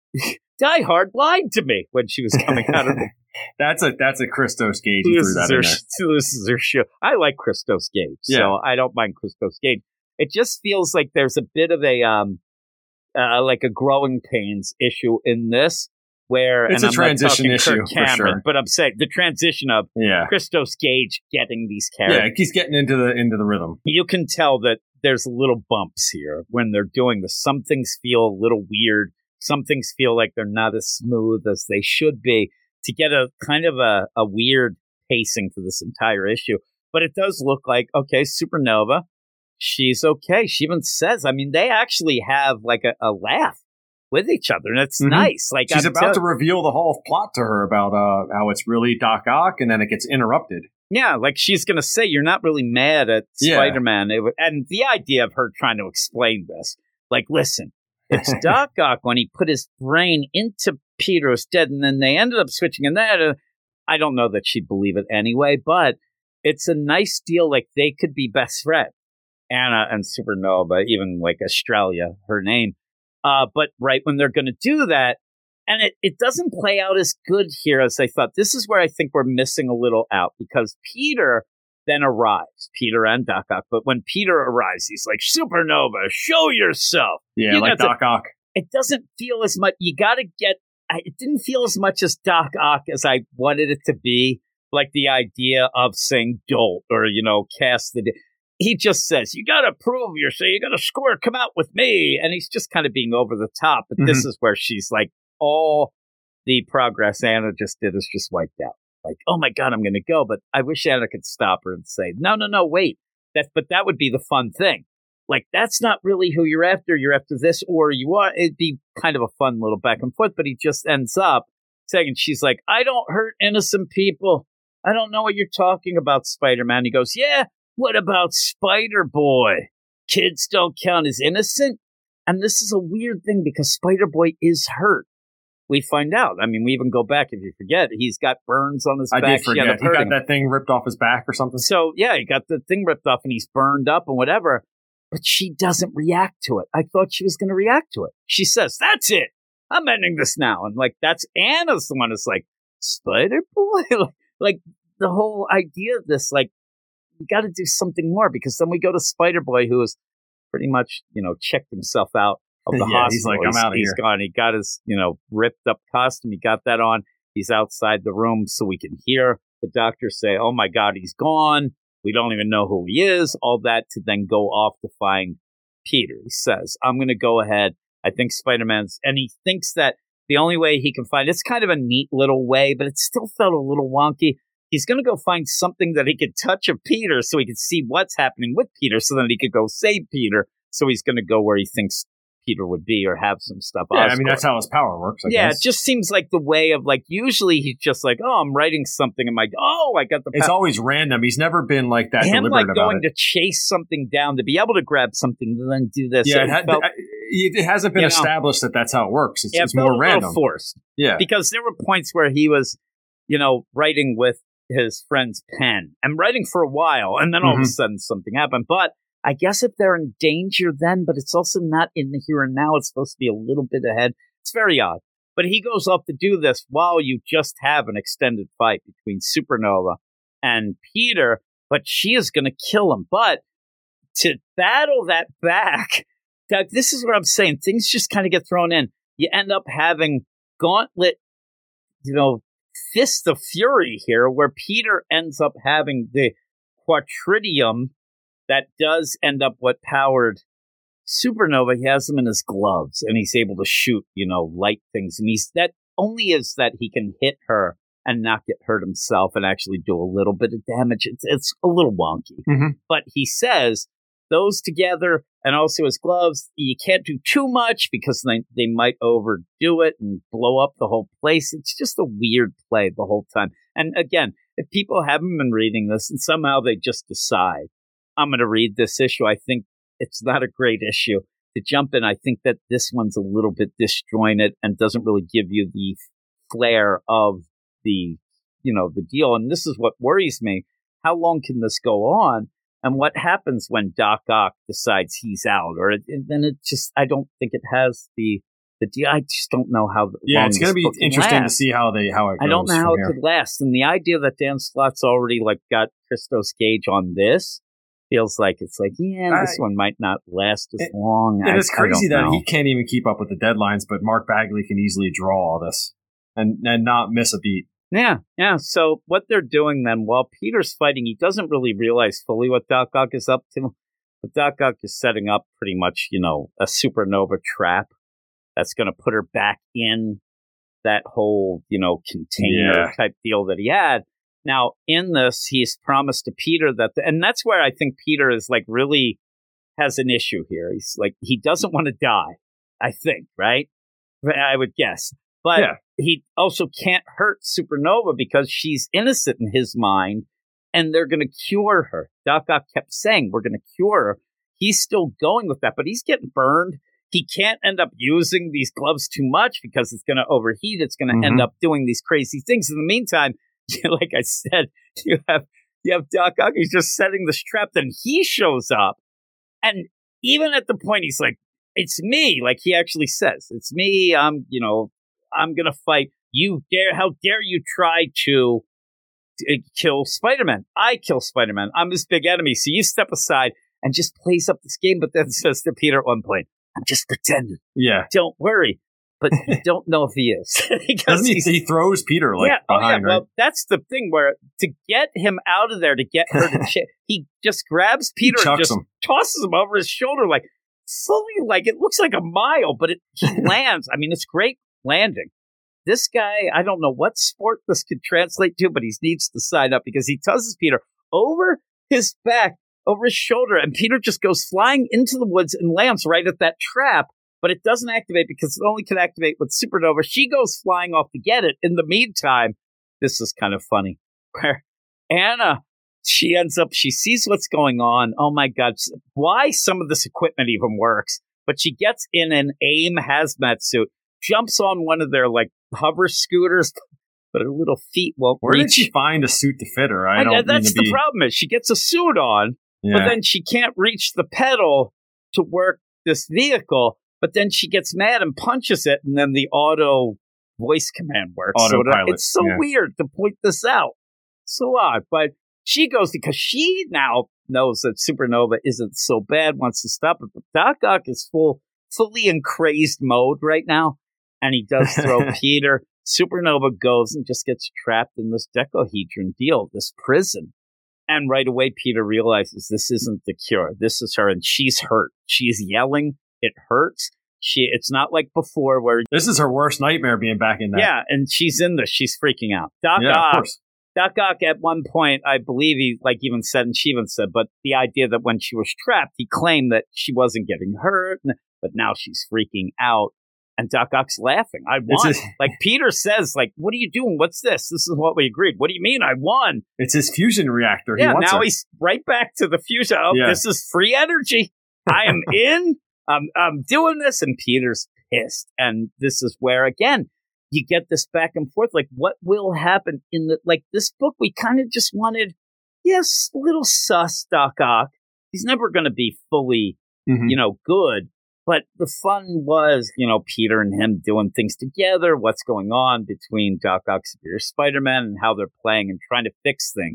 Die Hard lied to me when she was coming out of the... that's a that's a Christos Gage. He threw that in there. This is her show. I like Christos Gage, so yeah. I don't mind Christos Gage. It just feels like there's a bit of a um, uh, like a growing pains issue in this, where it's and a I'm transition not issue Kirk Cameron, for sure. But I'm saying the transition of yeah. Christos Gage getting these characters. Yeah, he's getting into the into the rhythm. You can tell that there's little bumps here when they're doing this. Some things feel a little weird. Some things feel like they're not as smooth as they should be to get a kind of a, a weird pacing for this entire issue. But it does look like, okay, Supernova, she's okay. She even says, I mean, they actually have like a, a laugh with each other, and it's mm-hmm. nice. Like she's I'm about tell- to reveal the whole plot to her about uh, how it's really Doc Ock, and then it gets interrupted. Yeah, like she's going to say, you're not really mad at yeah. Spider-Man. It, and the idea of her trying to explain this, like, listen, it's Doc Ock when he put his brain into Peter's dead, and then they ended up switching. And that, uh, I don't know that she'd believe it anyway, but it's a nice deal. Like, they could be best friends. Anna and Supernova, even like Australia, her name. Uh, but right when they're going to do that, and it, it doesn't play out as good here as I thought. This is where I think we're missing a little out, because Peter then arrives, Peter and Doc Ock. But when Peter arrives, he's like, Supernova, show yourself. Yeah, you like Doc to, Ock. It doesn't feel as much. You got to get, it didn't feel as much as Doc Ock as I wanted it to be. Like the idea of saying dolt or, you know, cast the, he just says, you got to prove yourself. You got to score. Come out with me. And he's just kind of being over the top. But mm-hmm. this is where she's like, all the progress Anna just did is just wiped out. Like, oh my God, I'm going to go. But I wish Anna could stop her and say, no, no, no, wait. That, but that would be the fun thing. Like, that's not really who you're after. You're after this, or you are. It'd be kind of a fun little back and forth. But he just ends up saying, she's like, I don't hurt innocent people. I don't know what you're talking about, Spider-Man. He goes, yeah, what about Spider-Boy? Kids don't count as innocent? And this is a weird thing because Spider-Boy is hurt. We find out. I mean, we even go back, if you forget, he's got burns on his I back. I did forget. He got that thing ripped off his back or something. So, yeah, he got the thing ripped off and he's burned up and whatever. But she doesn't react to it. I thought she was going to react to it. She says, that's it. I'm ending this now. And, like, that's Anna's the one that's like, Spider-Boy? like, like, the whole idea of this, like, you got to do something more, because then we go to Spider-Boy, who is pretty much, you know, checked himself out of the yeah, hospital. He's like, I'm out of he's here. He's gone. He got his, you know, ripped up costume. He got that on. He's outside the room so we can hear the doctor say, oh my God, he's gone. We don't even know who he is. All that to then go off to find Peter. He says, I'm going to go ahead. I think Spider-Man's, and he thinks that the only way he can find, it's kind of a neat little way, but it still felt a little wonky. He's going to go find something that he could touch of Peter so he could see what's happening with Peter so that he could go save Peter. So he's going to go where he thinks Peter would be or have some stuff. Yeah, Oscorp. I mean, that's how his power works, I yeah, guess. it just seems like the way of, like, usually he's just like, oh, I'm writing something. And like, oh, I got the power. It's always random. He's never been like that Him, deliberate like, about going it. to chase something down, to be able to grab something and then do this. Yeah, it, it, had, felt, it hasn't been you know, established that that's how it works. It's, yeah, it it's felt more a random. little forced. Yeah. Because there were points where he was, you know, writing with his friend's pen and writing for a while, and then all mm-hmm. of a sudden something happened. But I guess if they're in danger then, but it's also not in the here and now, it's supposed to be a little bit ahead. It's very odd. But he goes off to do this while you just have an extended fight between Supernova and Peter, but she is going to kill him. But to battle that back, Doug, this is what I'm saying. Things just kind of get thrown in. You end up having Gauntlet, you know, Fist of Fury here, where Peter ends up having the Quatridium that does end up what powered Supernova. He has them in his gloves, and he's able to shoot, you know, light things. And he's that only is that he can hit her and not get hurt himself and actually do a little bit of damage. It's, it's a little wonky. Mm-hmm. But he says those together and also his gloves, you can't do too much because they, they might overdo it and blow up the whole place. It's just a weird play the whole time. And again, if people haven't been reading this and somehow they just decide, I'm going to read this issue, I think it's not a great issue to jump in. I think that this one's a little bit disjointed and doesn't really give you the flair of the, you know, the deal. And this is what worries me. How long can this go on? And what happens when Doc Ock decides he's out? Or it, then it just, I don't think it has the, the deal. I just don't know how. Yeah, it's going to be interesting to see how they, how it goes. I don't know how it here. could last. And the idea that Dan Slott's already like got Christos Gage on this feels like it's like, yeah, this I, one might not last as it, long. And I, it's crazy that know. he can't even keep up with the deadlines, but Mark Bagley can easily draw all this and, and not miss a beat. Yeah, yeah. So what they're doing then, while Peter's fighting, he doesn't really realize fully what Doc Ock is up to. But Doc Ock is setting up pretty much, you know, a Supernova trap that's going to put her back in that whole, you know, container yeah. type deal that he had. Now, in this, he's promised to Peter that, the, and that's where I think Peter is like really has an issue here. He's like, he doesn't want to die, I think, right? I would guess. But yeah. he also can't hurt Supernova because she's innocent in his mind, and they're going to cure her. Doc Ock kept saying, we're going to cure her. He's still going with that, but he's getting burned. He can't end up using these gloves too much because it's going to overheat. It's going to mm-hmm. end up doing these crazy things. In the meantime, like I said, you have you have Doc Ock. He's just setting this trap. Then he shows up, and even at the point he's like, "It's me." Like he actually says, "It's me." I'm, you know, I'm gonna fight you. Dare? How dare you try to uh, kill Spider-Man? I kill Spider-Man. I'm his big enemy. So you step aside and just plays up this game. But then says to Peter at one point, "I'm just pretending. Yeah, don't worry." But you don't know if he is. Doesn't he? He throws Peter like yeah, behind, oh yeah. right? Well, that's the thing where to get him out of there, to get her to ch- he just grabs Peter and just him. tosses him over his shoulder, like fully, like it looks like a mile, but it he lands. I mean, it's great landing. This guy, I don't know what sport this could translate to, but he needs to sign up because he tosses Peter over his back, over his shoulder, and Peter just goes flying into the woods and lands right at that trap. But it doesn't activate because it only can activate with Supernova. She goes flying off to get it. In the meantime, this is kind of funny. Where Anna, she ends up, she sees what's going on. Oh my God, why some of this equipment even works. But she gets in an AIM hazmat suit, jumps on one of their like hover scooters, but her little feet won't Where reach. did she find a suit to fit her? I and, don't and That's mean to the be... problem is she gets a suit on, yeah. but then she can't reach the pedal to work this vehicle. But then she gets mad and punches it, and then the auto voice command works. Autopilot. So it's so yeah. weird to point this out. So odd. But she goes because she now knows that Supernova isn't so bad, wants to stop it. But Doc Ock is full, fully in crazed mode right now, and he does throw Peter. Supernova goes and just gets trapped in this decohedron deal, this prison. And right away, Peter realizes this isn't the cure. This is her, and she's hurt. She's yelling. It hurts. She. It's not like before where... This is her worst nightmare being back in that. Yeah, and she's in this. She's freaking out. Doc yeah, Ock, of course. Doc Ock at one point, I believe he like even said, and she even said, but the idea that when she was trapped, he claimed that she wasn't getting hurt, but now she's freaking out. And Doc Ock's laughing. I won. His, like Peter says, like, what are you doing? What's this? This is what we agreed. What do you mean I won? It's his fusion reactor. Yeah, he wants now her. He's right back to the fusion. Oh, yeah. This is free energy. I am in. I'm, I'm doing this, and Peter's pissed. And this is where, again, you get this back and forth. Like, what will happen in the, like, this book, we kind of just wanted, yes, a little sus Doc Ock. He's never going to be fully, mm-hmm. you know, good. But the fun was, you know, Peter and him doing things together, what's going on between Doc Ock, Superior Spider-Man, and how they're playing and trying to fix things.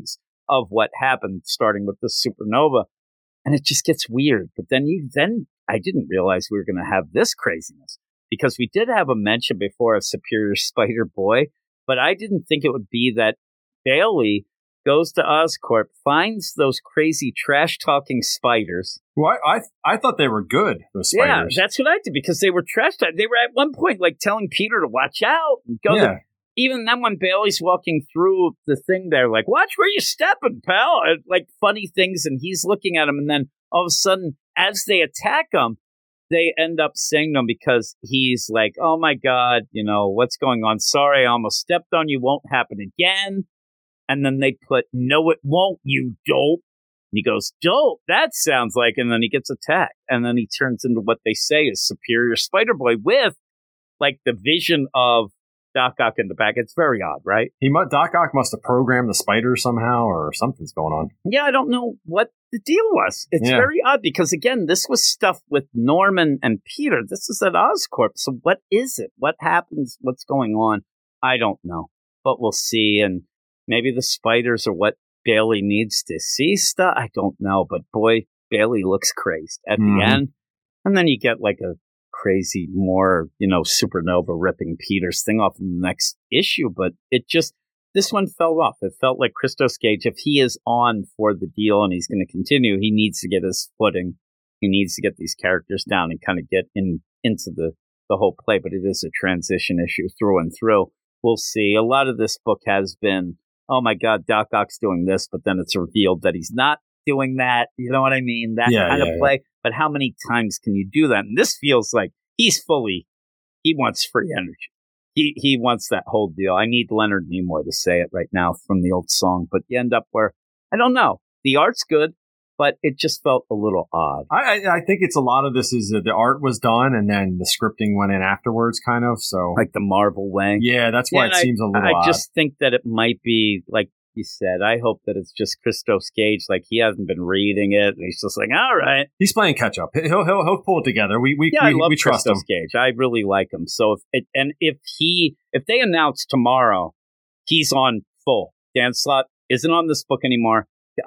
of what happened, starting with the supernova. And it just gets weird. But then you, then I didn't realize we were going to have this craziness, because we did have a mention before of Superior Spider-Boy, but I didn't think it would be that Bailey goes to Oscorp, finds those crazy trash-talking spiders. Well, I, I I thought they were good, those spiders. Yeah, that's what I did, because they were trash-talking. They were at one point like telling Peter to watch out and go. Yeah. To, even then, when Bailey's walking through the thing, they're like, "Watch where you're stepping, pal!" And, like funny things, and he's looking at him, and then all of a sudden, as they attack him, they end up saying them because he's like, "Oh my God, you know what's going on? Sorry, I almost stepped on you. Won't happen again." And then they put, "No, it won't, you dope." And he goes, "Dope, that sounds like," and then he gets attacked. And then he turns into what they say is Superior Spider-Boy with, like, the vision of Doc Ock in the back. It's very odd, right? He mu- Doc Ock must have programmed the spider somehow, or something's going on. Yeah, I don't know what the deal was. It's Yeah. very odd because, again, this was stuff with Norman and Peter. This is at Oscorp. So what is it? What happens? What's going on? I don't know. But we'll see. And maybe the spiders are what Bailey needs to see stuff. I don't know. But boy, Bailey looks crazed at Mhm. the end. And then you get like a crazy, more, you know, supernova ripping Peter's thing off in the next issue. But it just, this one fell off. It felt like Christos Gage, if he is on for the deal and he's going to continue, he needs to get his footing. He needs to get these characters down and kind of get in into the, the whole play. But it is a transition issue through and through. We'll see. A lot of this book has been, oh my God, Doc Ock's doing this, but then it's revealed that he's not doing that. You know what I mean? That Yeah, kind yeah, of play. Yeah. But how many times can you do that? And this feels like he's fully, he wants free energy. He he wants that whole deal. I need Leonard Nimoy to say it right now from the old song, but you end up where, I don't know. The art's good, but it just felt a little odd. I, I, I think it's a lot of this is that the art was done and then the scripting went in afterwards, kind of. So, Like the Marvel way. yeah, that's why Yeah, it and seems a little I odd. just think that it might be, like you said, I hope that it's just Christos Gage, like he hasn't been reading it, and he's just like, all right. He's playing catch up. He'll he'll he'll pull it together. We we Yeah, we, I love we trust Christos him. Gage. I really like him. So if it, and if he if they announce tomorrow he's on full, Dan Slott isn't on this book anymore,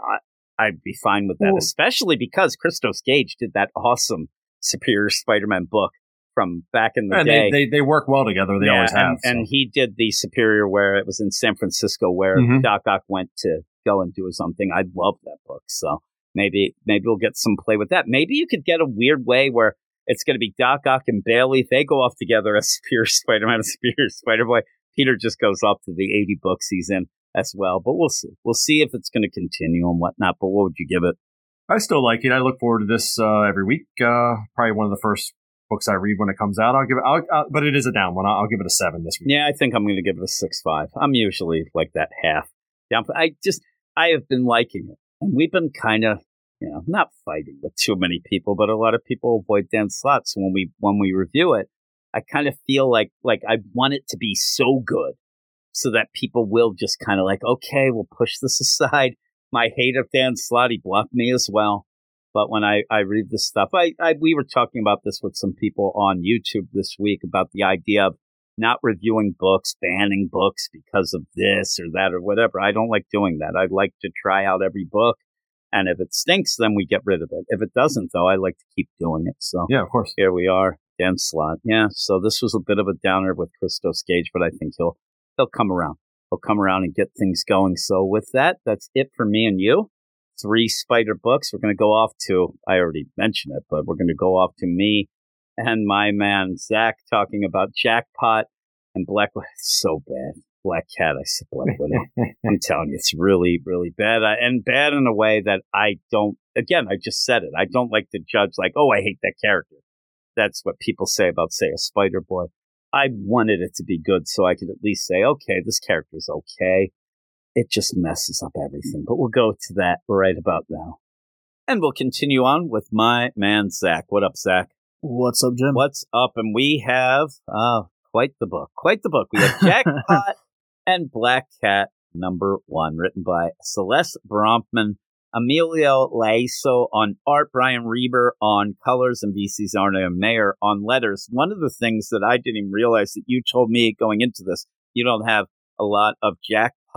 I, I'd be fine with that, Well, especially because Christos Gage did that awesome Superior Spider-Man book from back in the And day. they, they they work well together. They Yeah, always have. and, so. and he did the Superior where it was in San Francisco where Mhm. Doc Ock went to go and do something. I love that book. So maybe maybe we'll get some play with that. Maybe you could get a weird way where it's going to be Doc Ock and Bailey. They go off together as Superior Spider-Man and Superior Spider-Boy. Peter just goes off to the eighty books he's in as well. But we'll see. We'll see if it's going to continue and whatnot. But what would you give it? I still like it. I look forward to this uh, every week. Uh, probably one of the first books I read when it comes out. I'll give it, I'll, I'll, but it is a down one. I'll, I'll give it a seven this week. Yeah, I think I'm going to give it a six five. I'm usually like that half down. I just, I have been liking it. And we've been kind of, you know, not fighting with too many people, but a lot of people avoid Dan Slott. So when we, when we review it, I kind of feel like, like I want it to be so good so that people will just kind of like, okay, we'll push this aside. My hate of Dan Slott, he blocked me as well. But when I, I read this stuff, I, I we were talking about this with some people on YouTube this week about the idea of not reviewing books, banning books because of this or that or whatever. I don't like doing that. I like to try out every book. And if it stinks, then we get rid of it. If it doesn't, though, I like to keep doing it. So Yeah, of course. here we are, Dan Slott. Yeah, so this was a bit of a downer with Christos Gage, but I think he'll he'll come around. He'll come around and get things going. So with that, that's it for me and you. Three Spider books. We're going to go off to, I already mentioned it, but we're going to go off to me and my man Zach talking about Jackpot and Black Widow. It's so bad. Black Cat, I said Black Widow. I'm telling you, it's really, really bad. I, and bad in a way that I don't, again, I just said it. I don't like to judge like, oh, I hate that character. That's what people say about, say, a Spider-Boy. I wanted it to be good so I could at least say, okay, this character's okay. It just messes up everything. But we'll go to that right about now. And we'll continue on with my man, Zach. What up, Zach? What's up, Jim? What's up? And we have uh, quite the book. Quite the book. We have Jackpot and Black Cat number one, written by Celeste Brompman, Emilio Laiso on art, Brian Reber on colors, and V C's Arne Mayer on letters. One of the things that I didn't even realize that you told me going into this, you don't have a lot of Jackpot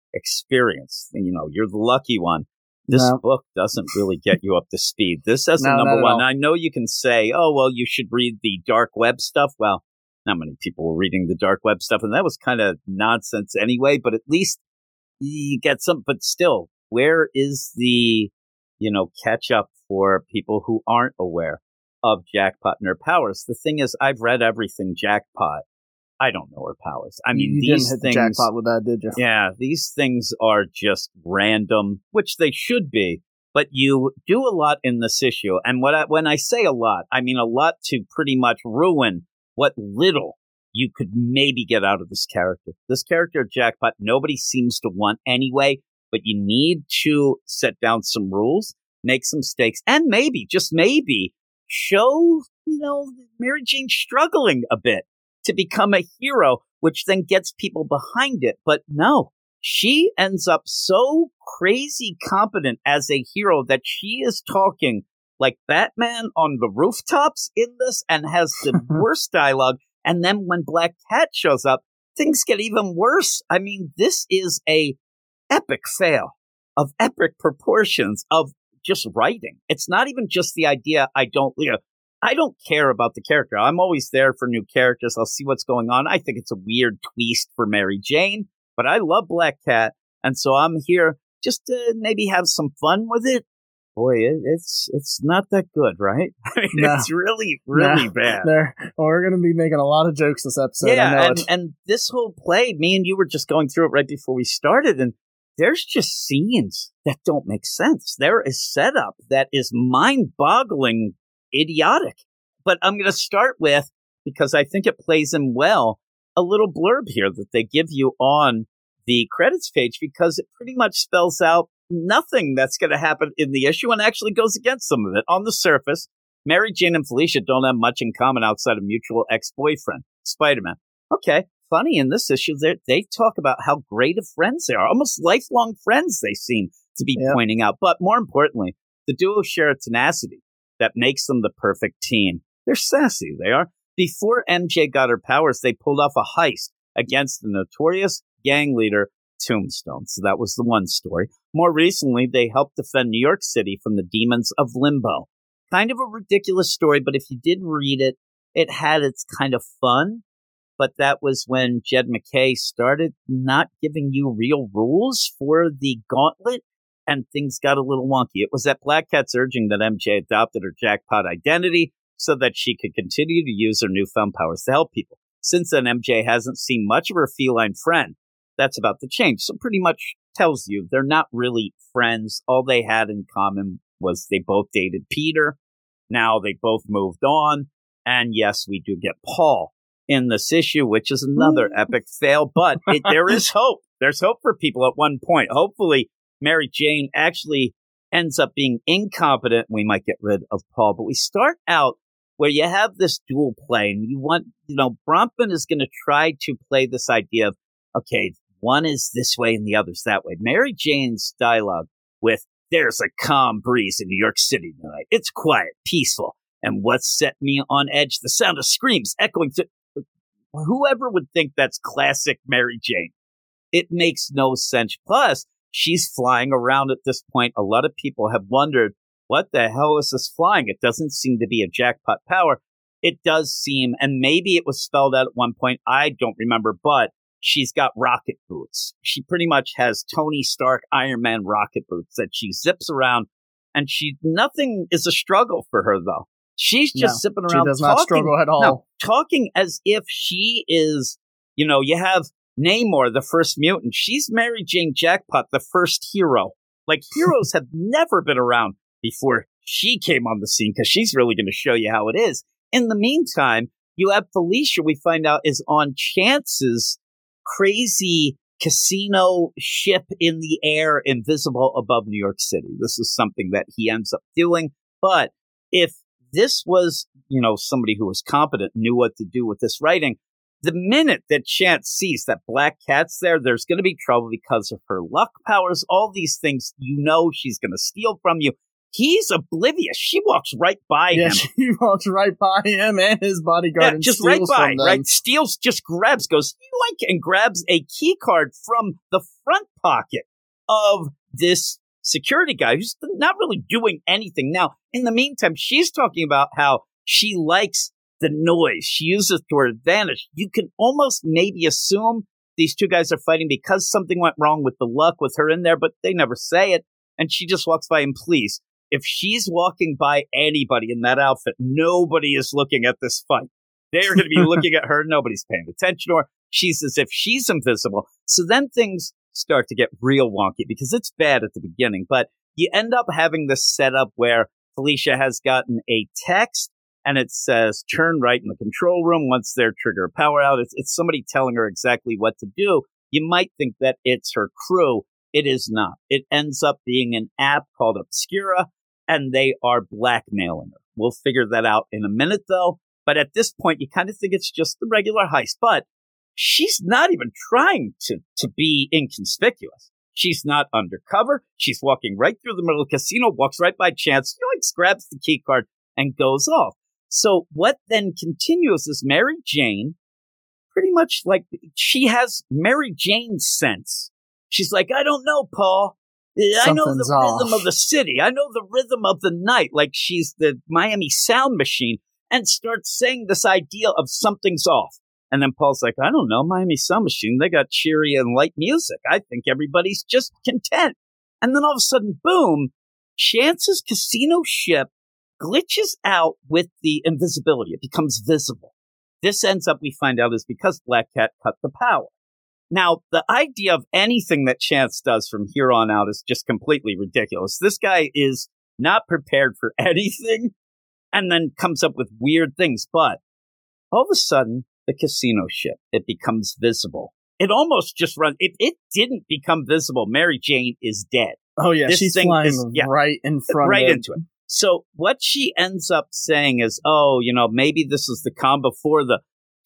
experience. You know, you're the lucky one. This No. book doesn't really get you up to speed. This as a No, number not at one. all. I know you can say, oh, well, you should read the dark web stuff. Well, not many people were reading the dark web stuff, and that was kind of nonsense anyway, but at least you get some. But still, where is the, you know, catch up for people who aren't aware of Jackpot and her powers? The thing is, I've read everything Jackpot. I don't know her powers. I mean, you these didn't hit things. the jackpot with that, did you? Yeah, these things are just random, which they should be. But you do a lot in this issue, and what I, when I say a lot, I mean a lot to pretty much ruin what little you could maybe get out of this character. This character, Jackpot, nobody seems to want anyway, but you need to set down some rules, make some stakes, and maybe, just maybe, show, you know, Mary Jane struggling a bit to become a hero, which then gets people behind it. But no, she ends up so crazy competent as a hero that she is talking like Batman on the rooftops in this and has the worst dialogue. And then when Black Cat shows up, things get even worse. I mean, this is a epic fail of epic proportions of just writing. It's not even just the idea I don't, you know, I don't care about the character. I'm always there for new characters. I'll see what's going on. I think it's a weird twist for Mary Jane, but I love Black Cat. And so I'm here just to maybe have some fun with it. Boy, it, it's it's not that good, right? I mean, No. it's really, really No. bad. There, well, we're going to be making a lot of jokes this episode. I Yeah, know and, it. and this whole play, me and you were just going through it right before we started, and there's just scenes that don't make sense. There is setup that is mind-boggling, idiotic. But I'm going to start with, because I think it plays in well, a little blurb here that they give you on the credits page, because it pretty much spells out nothing that's going to happen in the issue and actually goes against some of it. On the surface, Mary Jane and Felicia don't have much in common outside a mutual ex-boyfriend, Spider-Man. Okay, funny, in this issue, they talk about how great of friends they are, almost lifelong friends they seem to be Yep. pointing out. But more importantly, the duo share a tenacity that makes them the perfect team. They're sassy, they are. Before M J got her powers, they pulled off a heist against the notorious gang leader, Tombstone. So that was the one story. More recently, they helped defend New York City from the demons of Limbo. Kind of a ridiculous story, but if you did read it, it had its kind of fun. But that was when Jed MacKay started not giving you real rules for the gauntlet, and things got a little wonky. It was at Black Cat's urging that M J adopted her Jackpot identity so that she could continue to use her newfound powers to help people. Since then, M J hasn't seen much of her feline friend. That's about to change. So pretty much tells you they're not really friends. All they had in common was they both dated Peter. Now they both moved on. And yes, we do get Paul in this issue, which is another epic fail. But it, there is hope. There's hope for people at one point. Hopefully, Mary Jane actually ends up being incompetent. We might get rid of Paul. But we start out where you have this dual play, and you want, you know, Bronfman is going to try to play this idea of, okay, one is this way and the other's that way. Mary Jane's dialogue with, there's a calm breeze in New York City tonight. It's quiet, peaceful. And what set me on edge? The sound of screams echoing to... Whoever would think that's classic Mary Jane? It makes no sense. Plus, she's flying around at this point. A lot of people have wondered, what the hell is this flying? It doesn't seem to be a Jackpot power. It does seem, and maybe it was spelled out at one point, I don't remember, but she's got rocket boots. She pretty much has Tony Stark Iron Man rocket boots that she zips around, and she nothing is a struggle for her, though. She's just No, zipping around She does talking, not struggle at all. no, talking as if she is, you know, you have Namor, the first mutant. She's Mary Jane Jackpot, the first hero. Like, heroes have never been around before she came on the scene, because she's really going to show you how it is. In the meantime, you have Felicia, we find out, is on Chance's crazy casino ship in the air, invisible above New York City. This is something that he ends up doing. But if this was, you know, somebody who was competent, knew what to do with this writing, the minute that Chance sees that Black Cat's there, there's going to be trouble because of her luck powers, all these things. You know she's going to steal from you. he's oblivious. She walks right by Yeah, him. she walks right by him and his bodyguard Yeah, and just right steals by, from them. right? Steals, just grabs, goes, yoink, and grabs a key card from the front pocket of this security guy who's not really doing anything. Now, in the meantime, she's talking about how she likes the noise. She uses it to her advantage. You can almost maybe assume these two guys are fighting because something went wrong with the luck with her in there, but they never say it. And she just walks by, and please, if she's walking by anybody in that outfit, nobody is looking at this fight. They're going to be looking at her. Nobody's paying attention to her. She's as if she's invisible. So then things start to get real wonky because it's bad at the beginning. But you end up having this setup where Felicia has gotten a text and it says, turn right in the control room once they're trigger power out. It's, it's somebody telling her exactly what to do. You might think that it's her crew. It is not. It ends up being an app called Obscura, and they are blackmailing her. We'll figure that out in a minute, though. But at this point, you kind of think it's just the regular heist. But she's not even trying to, to be inconspicuous. She's not undercover. She's walking right through the middle of the casino, walks right by chance, yoinks, grabs the key card, and goes off. So what then continues is Mary Jane, pretty much like she has Mary Jane sense. She's like, I don't know, Paul. I know the Something's rhythm off. of the city. I know the rhythm of the night. Like she's the Miami sound machine, and starts saying this idea of something's off. And then Paul's like, I don't know, Miami sound machine. They got cheery and light music. I think everybody's just content. And then all of a sudden, boom, Chance's casino ship glitches out with the invisibility. It becomes visible. This ends up, we find out, is because Black Cat cut the power. Now, the idea of anything that Chance does from here on out is just completely ridiculous. This guy is not prepared for anything and then comes up with weird things. But all of a sudden, the casino ship, it becomes visible. It almost just runs. If it didn't become visible, Mary Jane is dead. Oh, yeah, This she's thing flying is- yeah, right in front right of into it. So what she ends up saying is, oh, you know, maybe this is the calm before the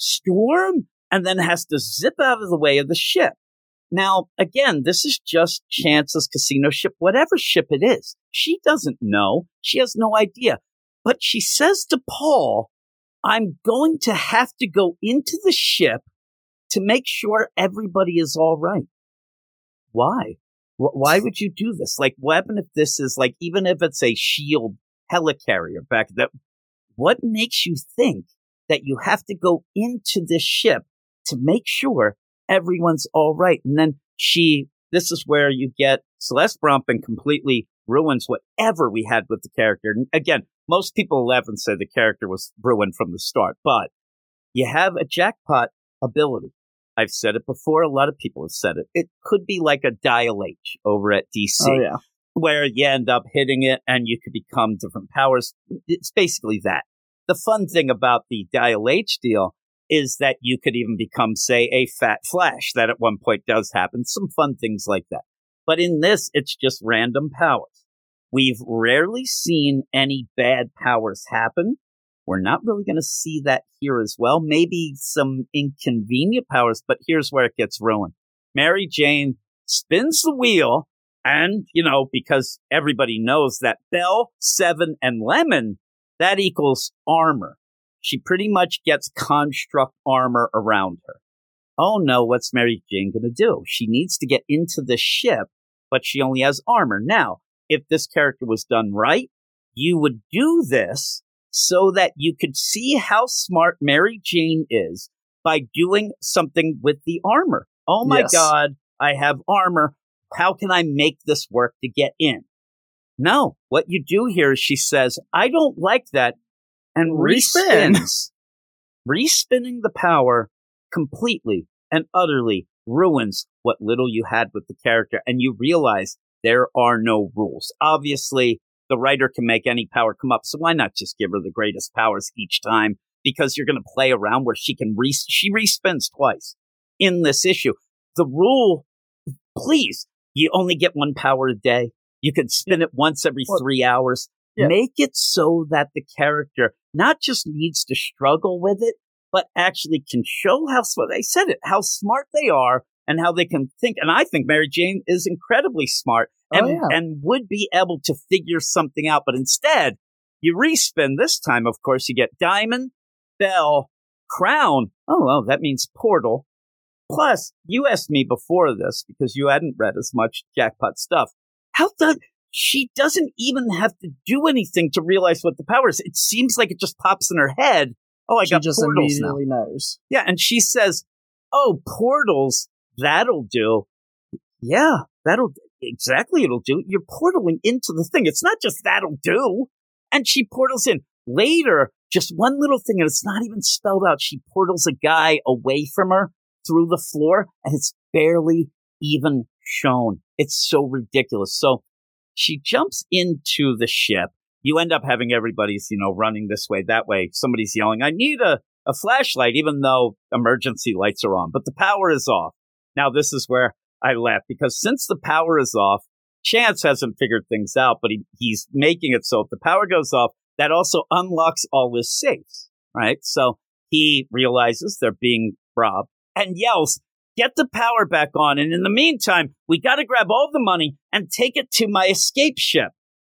storm, and then has to zip out of the way of the ship. Now, again, this is just Chance's casino ship, whatever ship it is. She doesn't know. She has no idea. But she says to Paul, I'm going to have to go into the ship to make sure everybody is all right. Why? Wh- Why would you do this? Like, what happened if this is like, even if it's a shield helicarrier back that, what makes you think that you have to go into this ship to make sure everyone's all right? And then she, this is where you get Celeste Brompton completely ruins whatever we had with the character. And again, most people laugh and say the character was ruined from the start, but you have a jackpot ability. I've said it before. A lot of people have said it. It could be like a Dial H over at D C, Oh, yeah. where you end up hitting it and you could become different powers. It's basically that. The fun thing about the Dial H deal is that you could even become, say, a Fat Flash. That at one point does happen. Some fun things like that. But in this, it's just random powers. We've rarely seen any bad powers happen. We're not really going to see that here as well. Maybe some inconvenient powers, but here's where it gets ruined. Mary Jane spins the wheel, and, you know, because everybody knows that Belle, Seven, and Lemon, that equals armor. She pretty much gets construct armor around her. Oh no, what's Mary Jane going to do? She needs to get into the ship, but she only has armor. Now, if this character was done right, you would do this so that you could see how smart Mary Jane is by doing something with the armor. Oh my Yes. God, I have armor. How can I make this work to get in? No, what you do here is she says, I don't like that, and Respin. respins. Respinning the power completely and utterly ruins what little you had with the character, and you realize there are no rules. Obviously, the writer can make any power come up, so why not just give her the greatest powers each time? Because you're going to play around where she can re- she respins twice in this issue. The rule, please, you only get one power a day. You can spin it once every Well, three hours. yeah. Make it so that the character not just needs to struggle with it, but actually can show how smart, they said it, how smart they are and how they can think. And I think Mary Jane is incredibly smart and, Oh, yeah. and would be able to figure something out. But instead, you respin this time, of course, you get Diamond, Belle, Crown. Oh, well, that means Portal. Plus, you asked me before this, because you hadn't read as much Jackpot stuff, how does she doesn't even have to do anything to realize what the power is. It seems like it just pops in her head. Oh, I She got just portals now. immediately knows. Yeah, and she says, oh, portals, that'll do. Yeah, that'll exactly it'll do. You're portaling into the thing. It's not just that'll do. And she portals in. Later, just one little thing, and it's not even spelled out. She portals a guy away from her through the floor, and it's barely even shown. It's so ridiculous. So she jumps into the ship. You end up having everybody's, you know, running this way, that way. Somebody's yelling, I need a, a flashlight, even though emergency lights are on. But the power is off. Now, this is where I laugh, because since the power is off, Chance hasn't figured things out, but he, he's making it so if the power goes off, that also unlocks all his safes, right? So he realizes they're being robbed and yells, get the power back on. And in the meantime, we got to grab all the money and take it to my escape ship.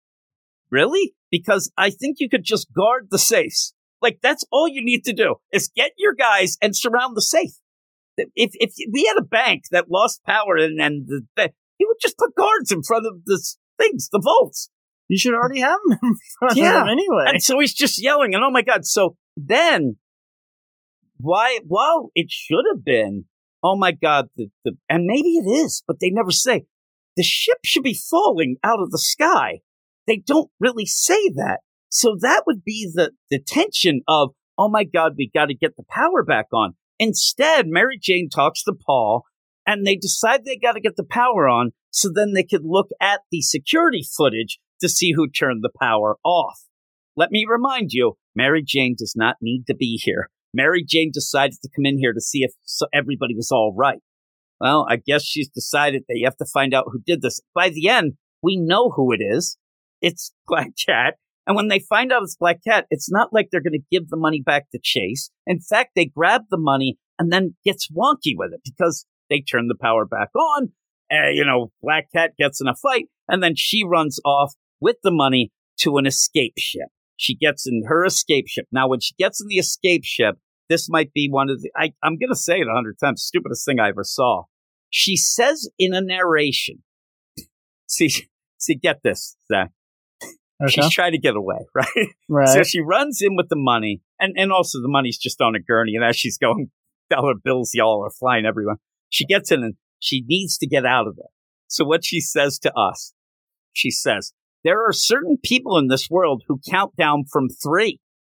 Really? Because I think you could just guard the safes. Like, that's all you need to do is get your guys and surround the safe. If if we had a bank that lost power and, and the, the, he would just put guards in front of the things, the vaults. You should already have him in front Yeah. of him anyway. And so he's just yelling, and oh my God. So then, why, well, it should have been, oh my God, the, the, and maybe it is, but they never say, the ship should be falling out of the sky. They don't really say that. So that would be the, the tension of, oh my God, we got to get the power back on. Instead, Mary Jane talks to Paul, and they decide they got to get the power on so then they could look at the security footage to see who turned the power off. Let me remind you, Mary Jane does not need to be here. Mary Jane decided to come in here to see if so everybody was all right. Well, I guess she's decided that you have to find out who did this. By the end, we know who it is. It's Black Cat. And when they find out it's Black Cat, it's not like they're going to give the money back to Chase. In fact, they grab the money and then gets wonky with it because they turn the power back on. Uh, you know, Black Cat gets in a fight, and then she runs off with the money to an escape ship. She gets in her escape ship. Now, when she gets in the escape ship, this might be one of the, I, I'm going to say it a hundred times, stupidest thing I ever saw. She says in a narration, see, see, get this, Zach. Okay. She's trying to get away, right? Right. So she runs in with the money, and, and also the money's just on a gurney, and as she's going, dollar bills, y'all are flying everywhere. She gets in, and she needs to get out of there. So what she says to us, she says, there are certain people in this world who count down from three.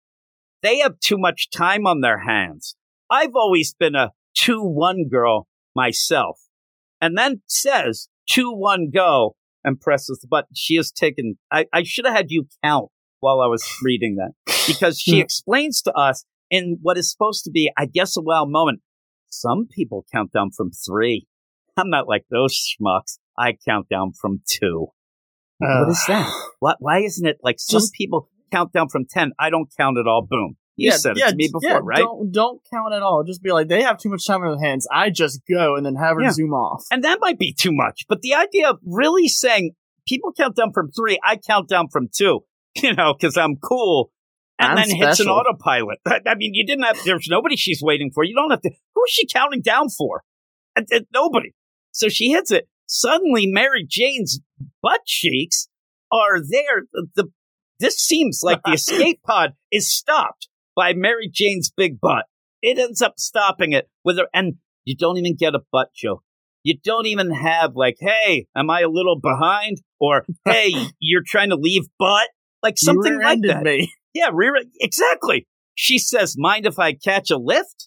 They have too much time on their hands. I've always been a two one girl myself. And then says, two one go, and presses the button. She has taken, I, I should have had you count while I was reading that. Because she explains to us in what is supposed to be, I guess, a wow moment. Some people count down from three. I'm not like those schmucks. I count down from two. Uh, what is that? What? Why isn't it like some Just- people count down from ten? I don't count at all. Boom. You yeah, said it yeah, to me before, yeah, right? Don't, don't count at all. Just be like, they have too much time on their hands. I just go and then have her Yeah. zoom off. And that might be too much. But the idea of really saying people count down from three, I count down from two, you know, because I'm cool. And I'm then hits an special. autopilot. I I mean, you didn't have, there's nobody she's waiting for. You don't have to, who's she counting down for? And, and nobody. So she hits it. Suddenly, Mary Jane's butt cheeks are there. The, the This seems like the escape pod is stopped by Mary Jane's big butt. It ends up stopping it with her. And you don't even get a butt joke. You don't even have like, hey, am I a little behind? Or, hey, you're trying to leave butt? Like something You like rear-ended that. Me. Yeah, rear exactly. She says, mind if I catch a lift?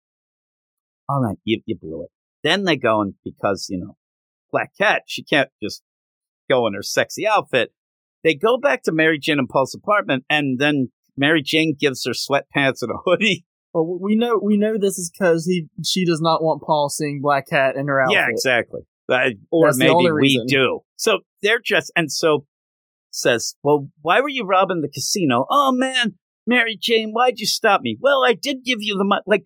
All right, you, you blew it. Then they go, and because, you know, Black Cat, she can't just go in her sexy outfit. They go back to Mary Jane and Paul's apartment, and then Mary Jane gives her sweatpants and a hoodie. Well, we know we know this is because he she does not want Paul seeing Black Cat in her outfit. Yeah, exactly. Uh, or That's the maybe only we reason. do. So they're just, and so says, well, why were you robbing the casino? Oh, man, Mary Jane, why'd you stop me? Well, I did give you the money. Like,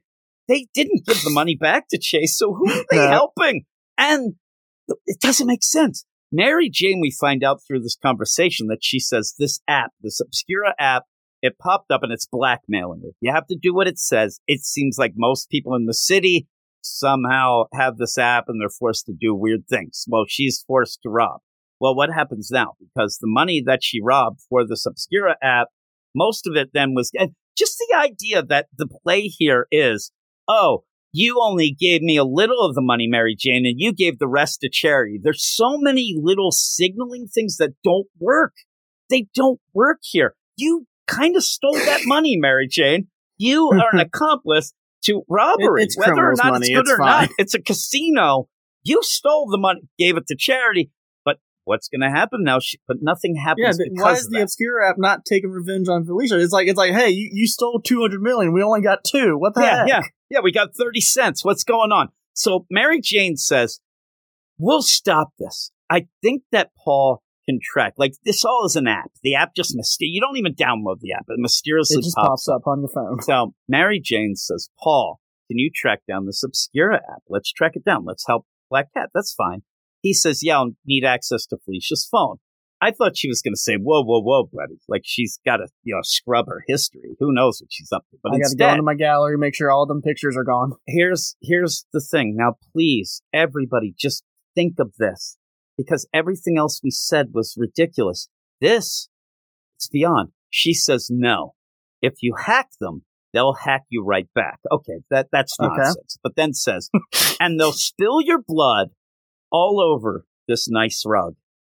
they didn't give the money back to Chase, so who are they No. helping? And it doesn't make sense. Mary Jane, we find out through this conversation that she says this app, this Obscura app, it popped up and it's blackmailing her. You have to do what it says. It seems like most people in the city somehow have this app and they're forced to do weird things. Well, she's forced to rob. Well, what happens now? Because the money that she robbed for this Obscura app, most of it then was and just the idea that the play here is, oh, you only gave me a little of the money, Mary Jane, and you gave the rest to charity. There's so many little signaling things that don't work. They don't work here. You kind of stole that money, Mary Jane. You are an accomplice to robbery. It- it's Whether or criminals' not money. it's good It's or fine. not, it's a casino. You stole the money, gave it to charity. But what's going to happen now? She, but nothing happens Yeah, but because why of is the that. Obscura app not taking revenge on Felicia? It's like it's like, hey, you, you stole two hundred million. We only got two. What the Yeah, heck? yeah, yeah. We got thirty cents. What's going on? So Mary Jane says, we'll stop this. I think that Paul can track. Like, this all is an app. The app just myster- You don't even download the app. It mysteriously It just pops pops up on your phone. So Mary Jane says, Paul, can you track down this Obscura app? Let's track it down. Let's help Black Cat. That's fine. He says, yeah, I'll need access to Felicia's phone. I thought she was going to say, whoa, whoa, whoa, buddy. Like, she's got to, you know, scrub her history. Who knows what she's up to? But I got to instead, go into my gallery, make sure all them pictures are gone. here's here's the thing. Now, please, everybody, just think of this, because everything else we said was ridiculous. This, it's beyond. She says no. If you hack them, they'll hack you right back. Okay, that that's Okay. nonsense. But then says, and they'll spill your blood all over this nice rug.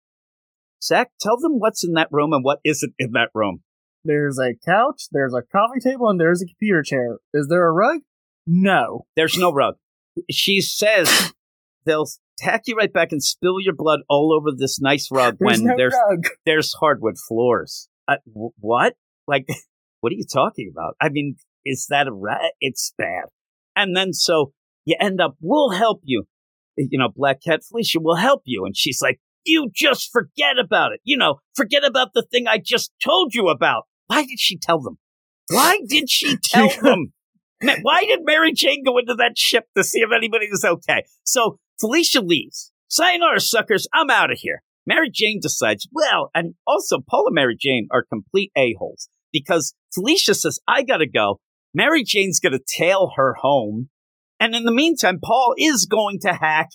Zach, tell them what's in that room and what isn't in that room. There's a couch, there's a coffee table, and there's a computer chair. Is there a rug? No. There's no rug. She says they'll tack you right back and spill your blood all over this nice rug There's when no there's rug. there's hardwood floors. Uh, w- what? Like, what are you talking about? I mean, is that a rat? It's bad. And then so you end up, we'll help you. You know, Black Cat Felicia will help you. And she's like, you just forget about it. You know, forget about the thing I just told you about. Why did she tell them? Why did she tell them? Ma- Why did Mary Jane go into that ship to see if anybody was okay? So Felicia leaves. Sayonara, suckers. I'm out of here. Mary Jane decides, well, and also Paul and Mary Jane are complete a-holes because Felicia says, I gotta go. Mary Jane's gonna tail her home. And in the meantime, Paul is going to hack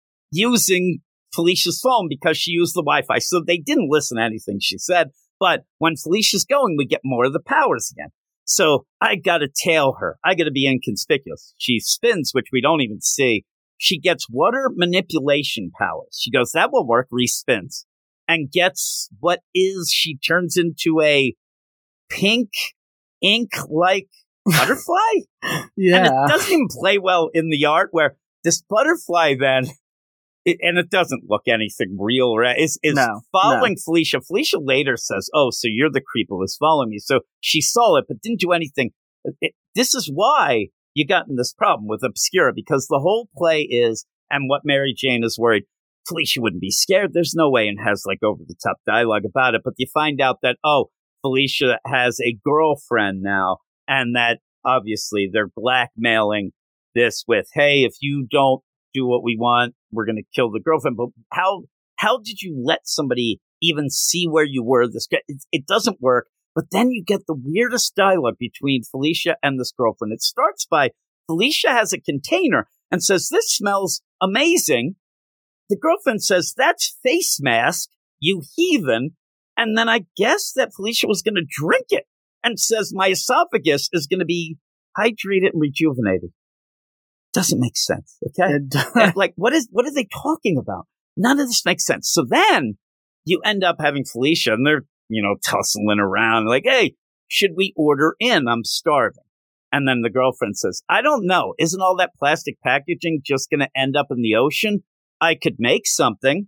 using Felicia's phone because she used the Wi-Fi. So they didn't listen to anything she said. But when Felicia's going, we get more of the powers again. So I got to tail her. I got to be inconspicuous. She spins, which we don't even see. She gets water manipulation powers. She goes, that will work, respins. And gets what is, she turns into a pink ink-like butterfly. Yeah. And it doesn't even play well in the art where this butterfly then, it, and it doesn't look anything real, right? Is, is No, following Felicia. Felicia later says, oh, so you're the creep who was following me. So she saw it, but didn't do anything. It, this is why you got in this problem with Obscura, because the whole play is, and what Mary Jane is worried, Felicia wouldn't be scared. There's no way, and has like over the top dialogue about it. But you find out that, oh, Felicia has a girlfriend now, and that obviously they're blackmailing this with, hey, if you don't do what we want, we're going to kill the girlfriend. But how how did you let somebody even see where you were? This guy, it, it doesn't work. But then you get the weirdest dialogue between Felicia and this girlfriend. It starts by Felicia has a container and says, this smells amazing. The girlfriend says, that's face mask, you heathen. And then I guess that Felicia was going to drink it and says, my esophagus is going to be hydrated and rejuvenated. Doesn't make sense. Okay. It does. And, like, what is, what are they talking about? None of this makes sense. So then you end up having Felicia and they're, you know, tussling around like, hey, should we order in? I'm starving. And then the girlfriend says, I don't know. Isn't all that plastic packaging just going to end up in the ocean? I could make something.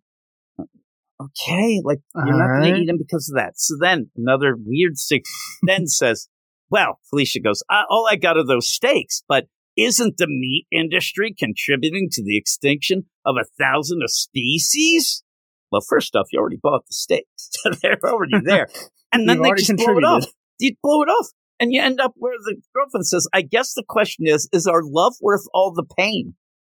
Okay. Like, you're All not going right. to eat them because of that. So then another weird sick then says, well, Felicia goes, I, all I got are those steaks, but isn't the meat industry contributing to the extinction of a thousand of species? Well, first off, you already bought the steaks. They're already there. And then You've they already just blow it contributed. off. You blow it off. And you end up where the girlfriend says, I guess the question is, is our love worth all the pain?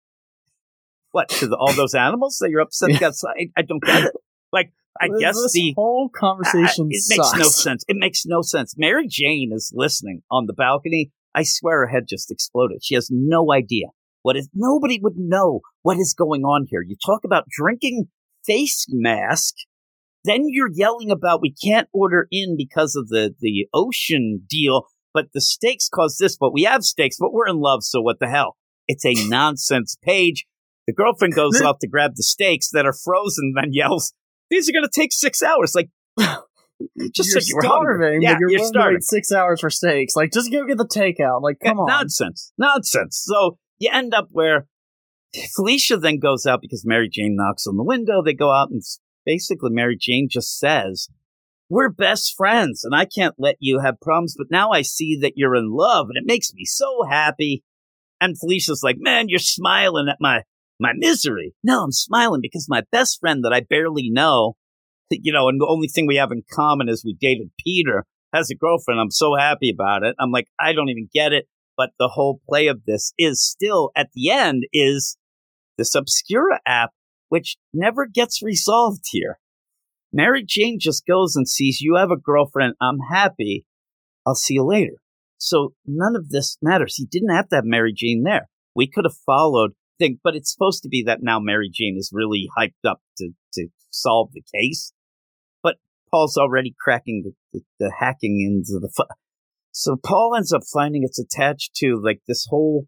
What, to the, all those animals that you're upset against? I, I don't get it. Like, I This- guess this the whole conversation uh, it sucks. makes no sense. It makes no sense. Mary Jane is listening on the balcony. I swear her head just exploded. She has no idea what is. Nobody would know what is going on here. You talk about drinking face mask, then you're yelling about we can't order in because of the the ocean deal, but the steaks cause this. But we have steaks, but we're in love, so what the hell? It's a nonsense page. The girlfriend goes off to grab the steaks that are frozen, then yells, "These are going to take six hours." Like, you just you're said you were hungry. starving, Yeah, but you're, you're willing to starving. wait six hours for steaks. Like, just go get the takeout. Like, come Yeah, on. Nonsense. Nonsense. So you end up where Felicia then goes out because Mary Jane knocks on the window. They go out and basically Mary Jane just says, we're best friends and I can't let you have problems. But now I see that you're in love and it makes me so happy. And Felicia's like, man, you're smiling at my, my misery. No, I'm smiling because my best friend that I barely know, you know, and the only thing we have in common is we dated Peter, has a girlfriend. I'm so happy about it. I'm like, I don't even get it. But the whole play of this is still, at the end, is this Obscura app, which never gets resolved here. Mary Jane just goes and sees, you have a girlfriend. I'm happy. I'll see you later. So none of this matters. He didn't have to have Mary Jane there. We could have followed things, but it's supposed to be that now Mary Jane is really hyped up to, to solve the case. But Paul's already cracking the, the, the hacking into the... Fu- so Paul ends up finding it's attached to like this whole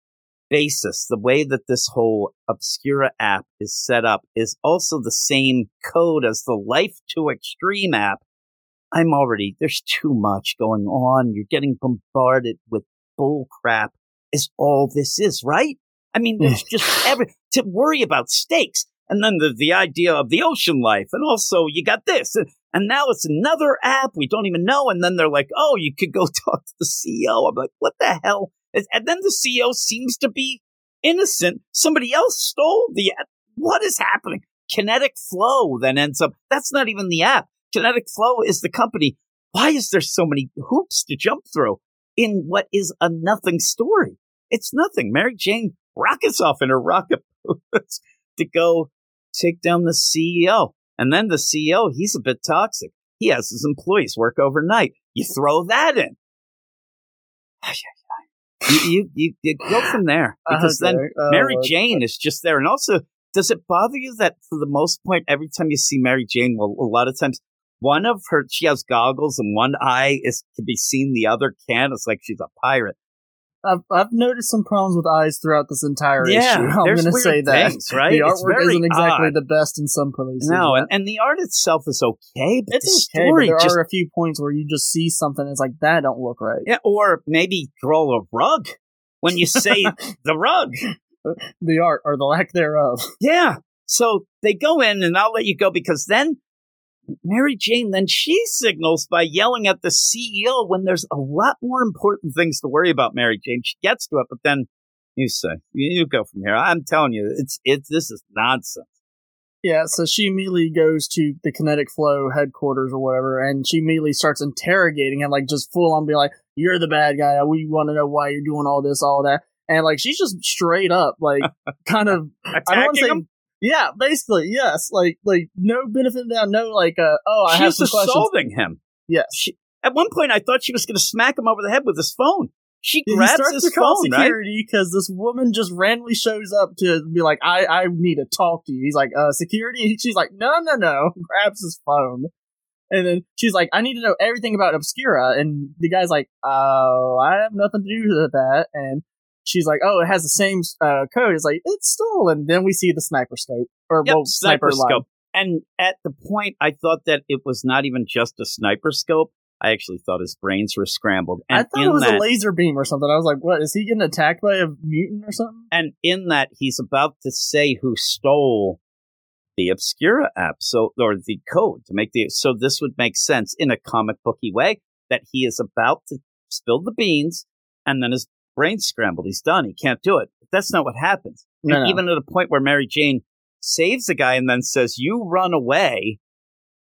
basis. The way that this whole Obscura app is set up is also the same code as the Life to Extreme app. I'm already, there's too much going on. You're getting bombarded with bull crap is all this is, right? I mean, there's just every, to worry about stakes. And then the, the idea of the ocean life. And also you got this. And, and now it's another app we don't even know. And then they're like, oh, you could go talk to the C E O. I'm like, what the hell? And then the C E O seems to be innocent. Somebody else stole the app. What is happening? Kinetic Flow then ends up, that's not even the app. Kinetic Flow is the company. Why is there so many hoops to jump through in what is a nothing story? It's nothing. Mary Jane rockets off in her rocket boots to go take down the C E O. And then the C E O, he's a bit toxic. He has his employees work overnight. You throw that in. You, you, you, you go from there. Because Okay. then Oh, Mary okay. Jane is just there. And also, does it bother you that for the most part, every time you see Mary Jane, well, a lot of times, one of her, she has goggles and one eye is to be seen, the other can't. It's like she's a pirate. I've, I've noticed some problems with eyes throughout this entire Yeah, issue. I'm there's going to weird say that. things, right? The It's artwork very isn't exactly odd. the best in some places. No, but and, and the art itself is okay, but it's the okay, but story there just, are a few points where you just see something and it's like, that don't look right. yeah, or maybe draw a rug when you say the rug. The art, or the lack thereof. Yeah. So they go in, and I'll let you go because then Mary Jane, then she signals by yelling at the C E O when there's a lot more important things to worry about. Mary Jane, she gets to it, but then you say, you, you go from here. I'm telling you, it's it's this is nonsense. Yeah, so she immediately goes to the Kinetic Flow headquarters or whatever, and she immediately starts interrogating him, like just full on being like, you're the bad guy, we want to know why you're doing all this, all that. And like, she's just straight up, like, kind of, I don't want Attacking to say, him? yeah, basically, yes, like, like no benefit down, no, like, uh, oh, I have She's some questions. assaulting him. Yes. She, at one point, I thought she was going to smack him over the head with his phone. She He grabs starts his to call phone, right? security because this woman just randomly shows up to be like, I, I need to talk to you. He's like, uh, security? And she's like, no, no, no. Grabs his phone. And then she's like, I need to know everything about Obscura. And the guy's like, oh, I have nothing to do with that. And she's like, oh, it has the same uh, code. It's like, it's stolen. Then we see the sniper scope. Or, Yep, well, sniper line. scope. And at the point, I thought that it was not even just a sniper scope. I actually thought his brains were scrambled. And I thought in it was that, a laser beam or something. I was like, what? Is he getting attacked by a mutant or something? And in that, he's about to say who stole the Obscura app, so or the code to make the. So this would make sense in a comic booky way that he is about to spill the beans, and then his brain's scrambled. He's done. He can't do it. But that's not what happens. No, and no. even at a point where Mary Jane saves the guy and then says, "You run away."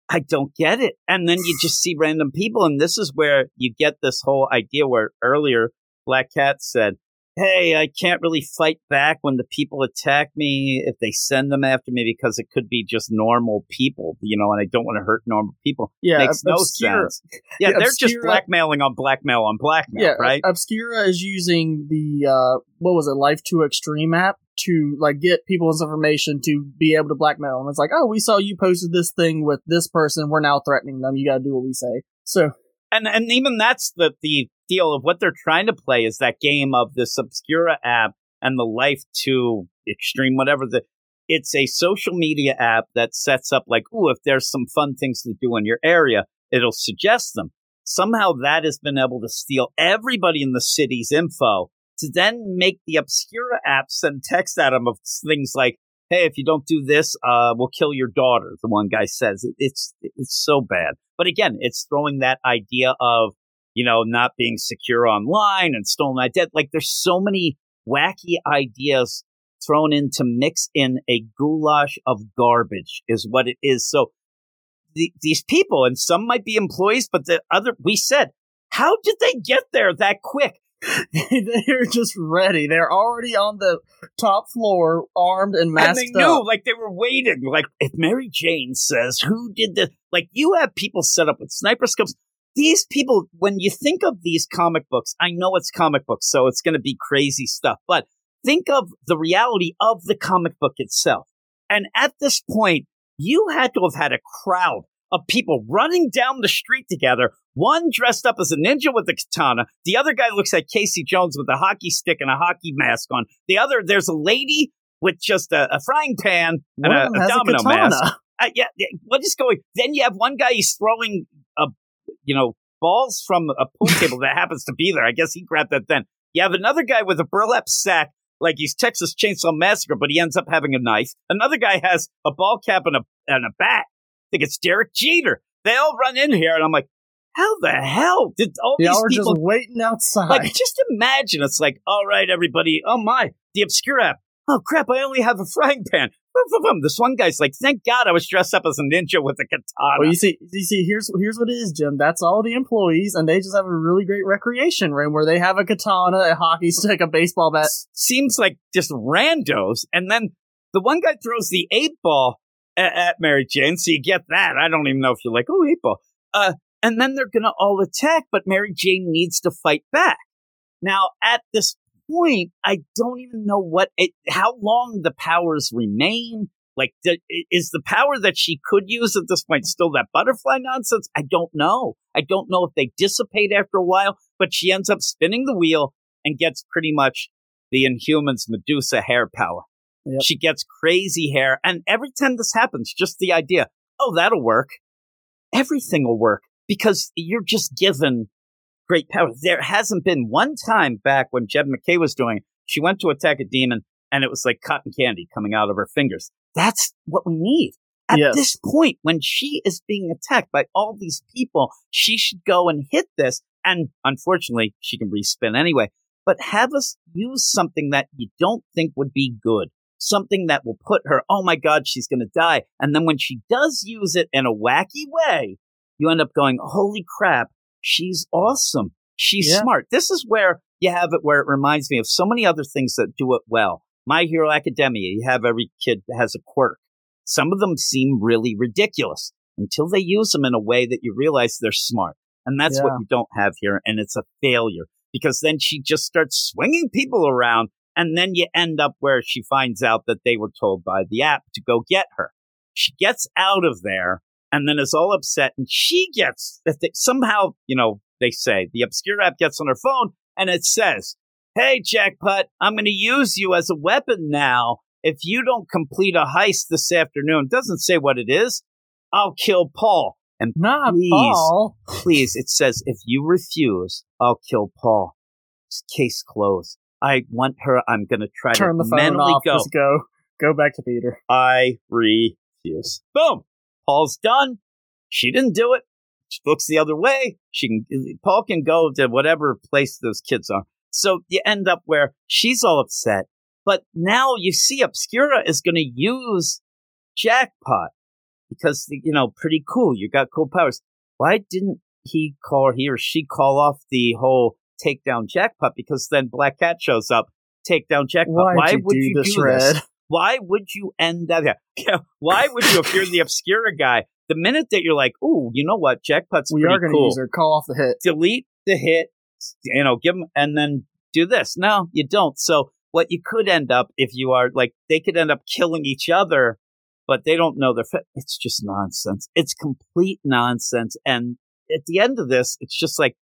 I don't get it. And then you just see random people. And this is where you get this whole idea where earlier Black Cat said, hey, I can't really fight back when the people attack me if they send them after me because it could be just normal people, you know, and I don't want to hurt normal people. Yeah, Makes no Obscura, sense. Yeah, yeah, they're just Obscura, blackmailing on blackmail on blackmail, yeah, right? Obscura is using the, uh, what was it, Life to Extreme app to, like, get people's information to be able to blackmail them. It's like, oh, we saw you posted this thing with this person. We're now threatening them. You got to do what we say. So, And and even that's the, the deal of what they're trying to play is that game of this Obscura app and the Life to Extreme, whatever. The It's a social media app that sets up like, ooh, if there's some fun things to do in your area, it'll suggest them. Somehow that has been able to steal everybody in the city's info to then make the Obscura app send text at them of things like, hey, if you don't do this, uh, we'll kill your daughter, the one guy says. It, it's it's so bad. But again, it's throwing that idea of, you know, not being secure online and stolen identity. Like, there's so many wacky ideas thrown in to mix in a goulash of garbage is what it is. So the, these people, and some might be employees, but the other, we said, how did they get there that quick? they're just ready. They're already on the top floor, armed and masked up. And they knew, like, they were waiting. Like, if Mary Jane says, who did this? Like, you have people set up with sniper scopes. These people, when you think of these comic books, I know it's comic books, so it's going to be crazy stuff. But think of the reality of the comic book itself. And at this point, you had to have had a crowd of people running down the street together. One dressed up as a ninja with a katana. The other guy looks like Casey Jones with a hockey stick and a hockey mask on. The other, there's a lady with just a, a frying pan and a, a domino a mask. Uh, yeah, yeah, what is going? Then you have one guy, he's throwing, a, you know, balls from a pool table that happens to be there. I guess he grabbed that then. You have another guy with a burlap sack, like he's Texas Chainsaw Massacre, but he ends up having a knife. Another guy has a ball cap and a and a bat. I think it's Derek Jeter. They all run in here, and I'm like, how the hell did all Y'all these were people... just waiting outside. Like, just imagine, it's like, all right, everybody, oh my, the Obscura app. Oh, crap, I only have a frying pan. This one guy's like, thank God I was dressed up as a ninja with a katana. Well, you see, you see, here's here's what it is, Jim. That's all the employees, and they just have a really great recreation room where they have a katana, a hockey stick, a baseball bat. Seems like just randos. And then the one guy throws the eight ball at, at Mary Jane, so you get that. I don't even know if you're like, oh, eight ball. Uh, and then they're going to all attack, but Mary Jane needs to fight back. Now, at this point, I don't even know what it, how long the powers remain. Like, the, is the power that she could use at this point still that butterfly nonsense? I don't know. I don't know if they dissipate after a while, but she ends up spinning the wheel and gets pretty much the Inhumans Medusa hair power. Yep. She gets crazy hair. And every time this happens, just the idea, oh, that'll work. Everything will work because you're just given great power. There hasn't been one time back when Jed McKay was doing it, she went to attack a demon and it was like cotton candy coming out of her fingers. That's what we need. At yes. this point, when she is being attacked by all these people, she should go and hit this. And unfortunately, she can respin anyway. But have us use something that you don't think would be good. Something that will put her, oh my God, she's going to die. And then when she does use it in a wacky way, you end up going, holy crap. She's awesome. She's yeah. smart. This is where you have it where it reminds me of so many other things that do it well. My Hero Academia, you have every kid has a quirk. Some of them seem really ridiculous until they use them in a way that you realize they're smart. And that's yeah. what you don't have here. And it's a failure because then she just starts swinging people around. And then you end up where she finds out that they were told by the app to go get her. She gets out of there. And then is all upset, and she gets, somehow, you know, they say, the Obscura app gets on her phone, and it says, hey, Jackpot, I'm going to use you as a weapon now. If you don't complete a heist this afternoon, it doesn't say what it is, I'll kill Paul. And Not please, Paul. please, it says, if you refuse, I'll kill Paul. It's case closed. I want her, I'm going to try Turn to the phone mentally off. go. Just go. Go back to Peter. I refuse. Boom. Paul's done. She didn't do it. She looks the other way. She can. Paul can go to whatever place those kids are. So you end up where she's all upset. But now you see Obscura is going to use Jackpot. because, you know, pretty cool. You got cool powers. Why didn't he call, or he or she call off the whole take down Jackpot? Because then Black Cat shows up, take down Jackpot. Why'd Why you would do you this, do Red? this? Why would you end up here? Why would you, if you're the Obscura guy, the minute that you're like, ooh, you know what, Jackpot's We pretty are going to cool. use her. Call off the hit. Delete the hit, you know, give them, and then do this. No, you don't. So what you could end up, if you are like, they could end up killing each other, but they don't know their. Fa- it's just nonsense. It's complete nonsense. And at the end of this, it's just like,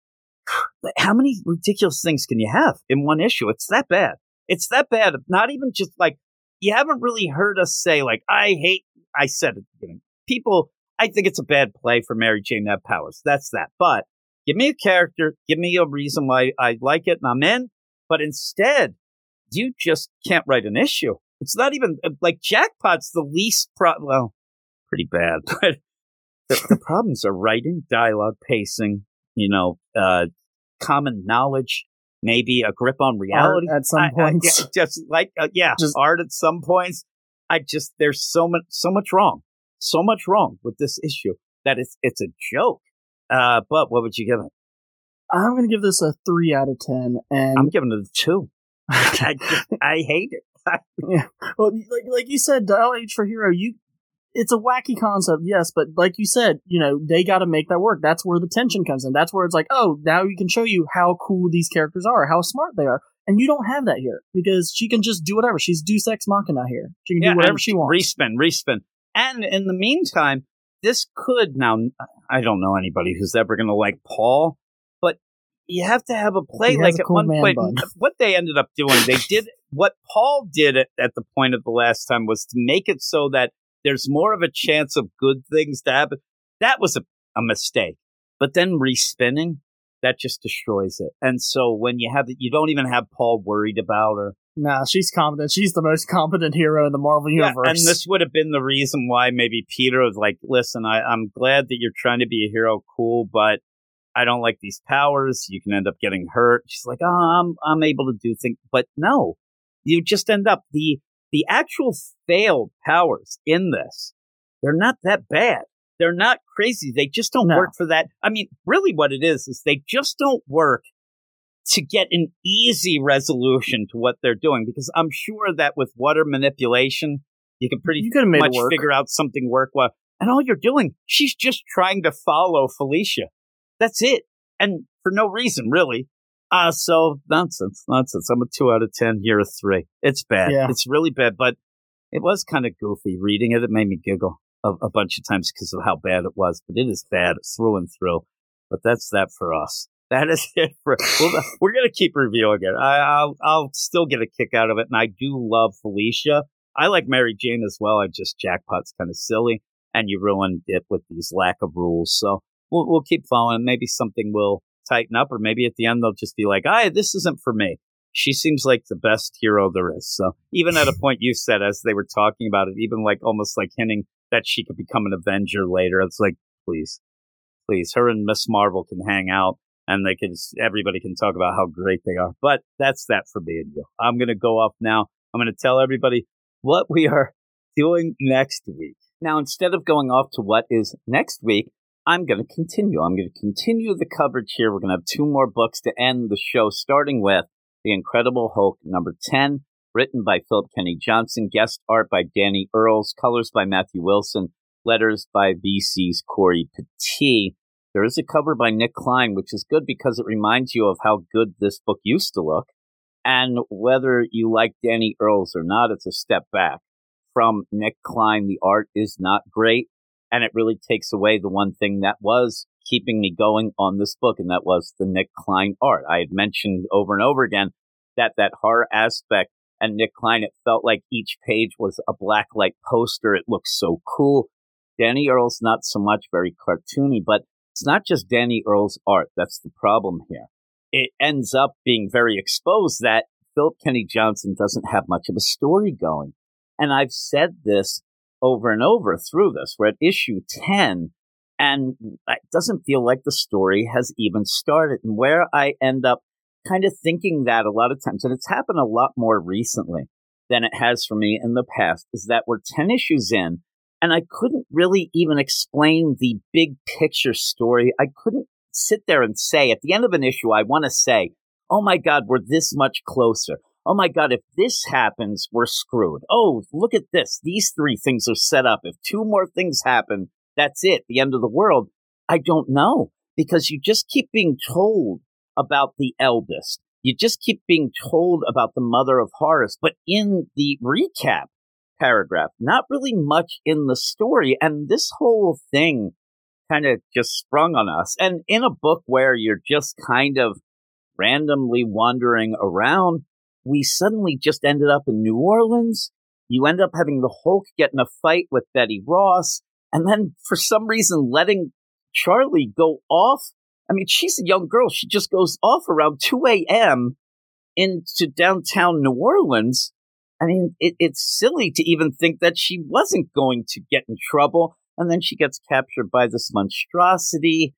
how many ridiculous things can you have in one issue? It's that bad. It's that bad. Not even just like, you haven't really heard us say, like, I hate, I said at the beginning, people, I think it's a bad play for Mary Jane to have powers. That's that. But give me a character, give me a reason why I like it, and I'm in. But instead, you just can't write an issue. It's not even, like, Jackpot's the least, pro- well, pretty bad. But the, the problems are writing, dialogue, pacing, you know, uh, common knowledge, maybe a grip on reality. Art at some I- I- points. yeah, just like, uh, yeah, Just- art at some points. I just, there's so much, so much wrong, so much wrong with this issue that it's, it's a joke. Uh, but what would you give it? I'm going to give this a three out of ten. And I'm giving it a two. I, just, I hate it. yeah. Well, like like you said, Dial H for Hero, you it's a wacky concept, yes, but like you said, you know, they got to make that work. That's where the tension comes in. That's where it's like, oh, now you can show you how cool these characters are, how smart they are. And you don't have that here because she can just do whatever. She's Deus Ex Machina here. She can Yeah, do whatever and she wants. Respin, respin. And in the meantime, this could now, I don't know anybody who's ever going to like Paul, but you have to have a play. He has Like a at cool one man point, bun. what they ended up doing, they did what Paul did at, at the point of the last time was to make it so that there's more of a chance of good things to happen. That was a, a mistake. But then respinning, that just destroys it. And so when you have it, you don't even have Paul worried about her. Nah, she's competent. She's the most competent hero in the Marvel Universe. Yeah, and this would have been the reason why maybe Peter was like, listen, I, I'm glad that you're trying to be a hero, cool, but I don't like these powers. You can end up getting hurt. She's like, oh, I'm I'm able to do things. But no, you just end up, the the actual failed powers in this, they're not that bad. They're not crazy. They just don't No. work for that. I mean, really what it is, is they just don't work to get an easy resolution to what they're doing. Because I'm sure that with water manipulation, you can pretty You could have made it much work. figure out something work well. And all you're doing, she's just trying to follow Felicia. That's it. And for no reason, really. Uh, so nonsense, nonsense. I'm a two out of ten. You're a three. It's bad. Yeah. It's really bad, but it was kind of goofy reading it. It made me giggle a, a bunch of times because of how bad it was, but it is bad through and through. But that's that for us. That is it for, we'll, we're going to keep reviewing it. I, I'll, I'll still get a kick out of it. And I do love Felicia. I like Mary Jane as well. I just, Jackpot's kind of silly and you ruined it with these lack of rules. So we'll, we'll keep following. Maybe something will tighten up, or maybe at the end they'll just be like, ah, this isn't for me. She seems like the best hero there is. So even at a point you said, as they were talking about it, even like almost like hinting that she could become an Avenger later. It's like, please, please, her and Miss Marvel can hang out and they can, everybody can talk about how great they are. But that's that for me and you. I'm going to go off now. I'm going to tell everybody what we are doing next week. Now, instead of going off to what is next week, I'm going to continue. I'm going to continue the coverage here. We're going to have two more books to end the show, starting with The Incredible Hulk, number ten, written by Philip Kenny Johnson, guest art by Danny Earls, colors by Matthew Wilson, letters by V C's Corey Petit. There is a cover by Nick Klein, which is good because it reminds you of how good this book used to look. And whether you like Danny Earls or not, it's a step back from Nick Klein. The art is not great. And it really takes away the one thing that was keeping me going on this book, and that was the Nick Klein art. I had mentioned over and over again that that horror aspect and Nick Klein, it felt like each page was a blacklight poster. It looks so cool. Danny Earls, not so much, very cartoony, but it's not just Danny Earls' art. That's the problem here. It ends up being very exposed that Philip Kenny Johnson doesn't have much of a story going. And I've said this over and over through this. We're at issue ten, and it doesn't feel like the story has even started. And where I end up kind of thinking that a lot of times, and it's happened a lot more recently than it has for me in the past, is that we're ten issues in, And I couldn't really even explain the big picture story. I couldn't sit there and say, at the end of an issue, I want to say, oh my God, we're this much closer. Oh my God, if this happens, we're screwed. Oh, look at this. These three things are set up. If two more things happen, that's it, the end of the world. I don't know, because you just keep being told about the eldest. You just keep being told about the mother of Horace. But in the recap paragraph, not really much in the story. And this whole thing kind of just sprung on us. And in a book where you're just kind of randomly wandering around, we suddenly just ended up in New Orleans. You end up having the Hulk get in a fight with Betty Ross, and then for some reason letting Charlie go off. I mean, she's a young girl. She just goes off around two a.m. into downtown New Orleans. I mean, it, it's silly to even think that she wasn't going to get in trouble. And then she gets captured by this monstrosity,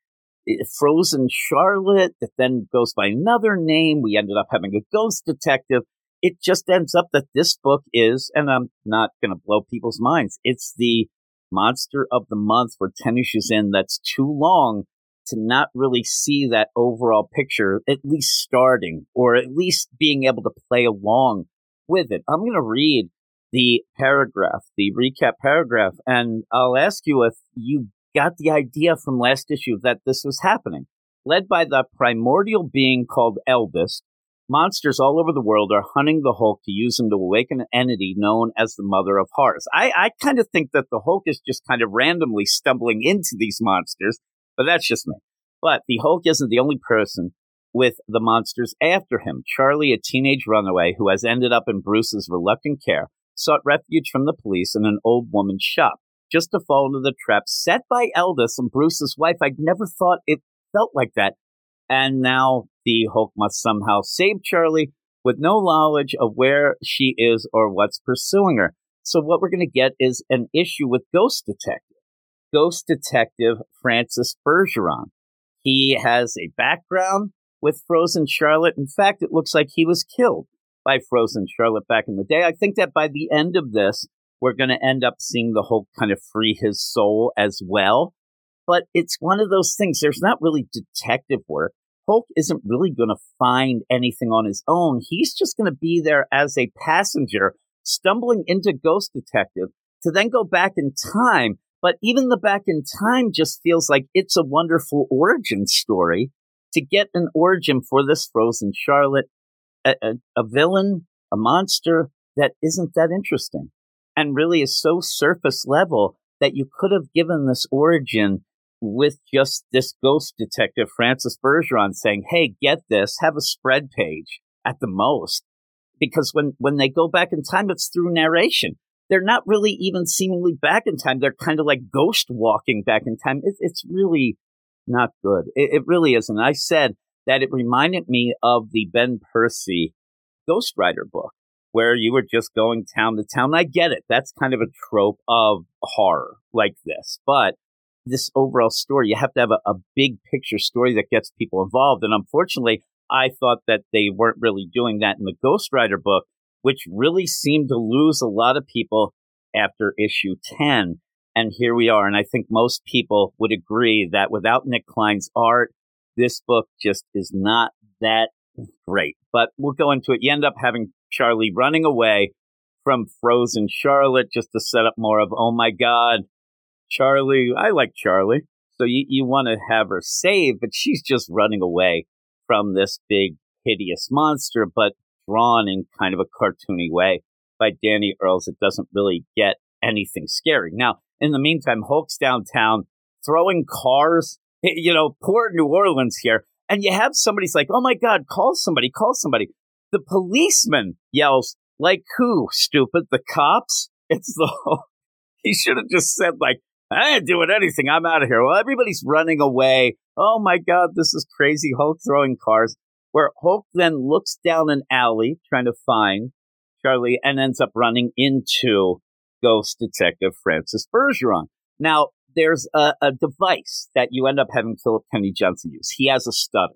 Frozen Charlotte, that then goes by another name. We ended up having a ghost detective. It just ends up that this book is, and I'm not going to blow people's minds, it's the monster of the month for ten issues in. That's too long to not really see that overall picture, at least starting, or at least being able to play along with it. I'm going to read the paragraph, the recap paragraph, and I'll ask you if you got the idea from last issue that this was happening. Led by the primordial being called Eldest, monsters all over the world are hunting the Hulk to use him to awaken an entity known as the Mother of Horrors. I, I kind of think that the Hulk is just kind of randomly stumbling into these monsters, but that's just me. But the Hulk isn't the only person with the monsters after him. Charlie, a teenage runaway who has ended up in Bruce's reluctant care, sought refuge from the police in an old woman's shop, just to fall into the trap set by Eldest and Bruce's wife. I'd never thought it felt like that. And now the Hulk must somehow save Charlie with no knowledge of where she is or what's pursuing her. So what we're going to get is an issue with Ghost Detective. Ghost Detective Francis Bergeron. He has a background with Frozen Charlotte. In fact, it looks like he was killed by Frozen Charlotte back in the day. I think that by the end of this, we're going to end up seeing the Hulk kind of free his soul as well. But it's one of those things. There's not really detective work. Hulk isn't really going to find anything on his own. He's just going to be there as a passenger, stumbling into Ghost Detective to then go back in time. But even the back in time just feels like It's a Wonderful origin story to get an origin for this Frozen Charlotte, a, a, a villain, a monster that isn't that interesting and really is so surface level that you could have given this origin with just this Ghost Detective, Francis Bergeron, saying, hey, get this, have a spread page at the most. Because when, when they go back in time, it's through narration. They're not really even seemingly back in time. They're kind of like ghost walking back in time. It, it's really not good. It, it really isn't. I said that it reminded me of the Ben Percy Ghost Rider book, where you were just going town to town. I get it. That's kind of a trope of horror like this. But this overall story, you have to have a, a big picture story that gets people involved. And unfortunately, I thought that they weren't really doing that in the Ghost Rider book, which really seemed to lose a lot of people after issue ten. And here we are. And I think most people would agree that without Nick Klein's art, this book just is not that great. But we'll go into it. You end up having Charlie running away from Frozen Charlotte just to set up more of, oh my God, Charlie, I like Charlie. So you, you want to have her saved, but she's just running away from this big, hideous monster, but drawn in kind of a cartoony way by Danny Earls. It doesn't really get anything scary. Now, in the meantime, Hulk's downtown throwing cars, you know, poor New Orleans here. And you have somebody's like, oh my God, call somebody, call somebody. The policeman yells, like who, stupid? The cops? It's the Hulk. He should have just said, like, I ain't doing anything. I'm out of here. Well, everybody's running away. Oh my God, this is crazy. Hulk throwing cars. Where Hulk then looks down an alley trying to find Charlie and ends up running into Ghost Detective Francis Bergeron. Now, there's a, a device that you end up having Philip Kennedy Johnson use. He has a stutter.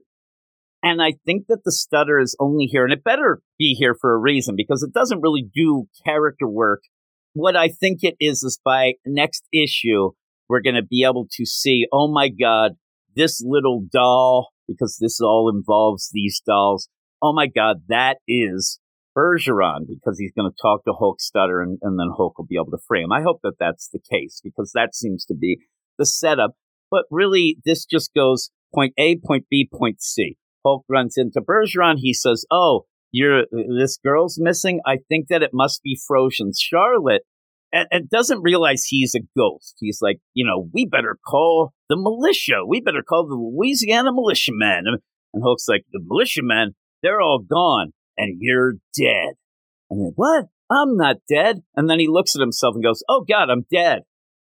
And I think that the stutter is only here, and it better be here for a reason, because it doesn't really do character work what I think it is is by next issue, we're going to be able to see, oh my God, this little doll, because this all involves these dolls. Oh my God, that is Bergeron, because he's going to talk to Hulkstutter and, and then Hulk will be able to free him. I hope that that's the case, because that seems to be the setup. But really, this just goes point A, point B, point C. Hulk runs into Bergeron. He says, oh, you're this girl's missing. I think that it must be Frozen Charlotte. And, and doesn't realize he's a ghost. He's like, you know, we better call the militia. We better call the Louisiana militiamen. And, and Hulk's like, the militiamen, they're all gone. And you're dead. And then, what? I'm not dead. And then he looks at himself and goes, oh, God, I'm dead.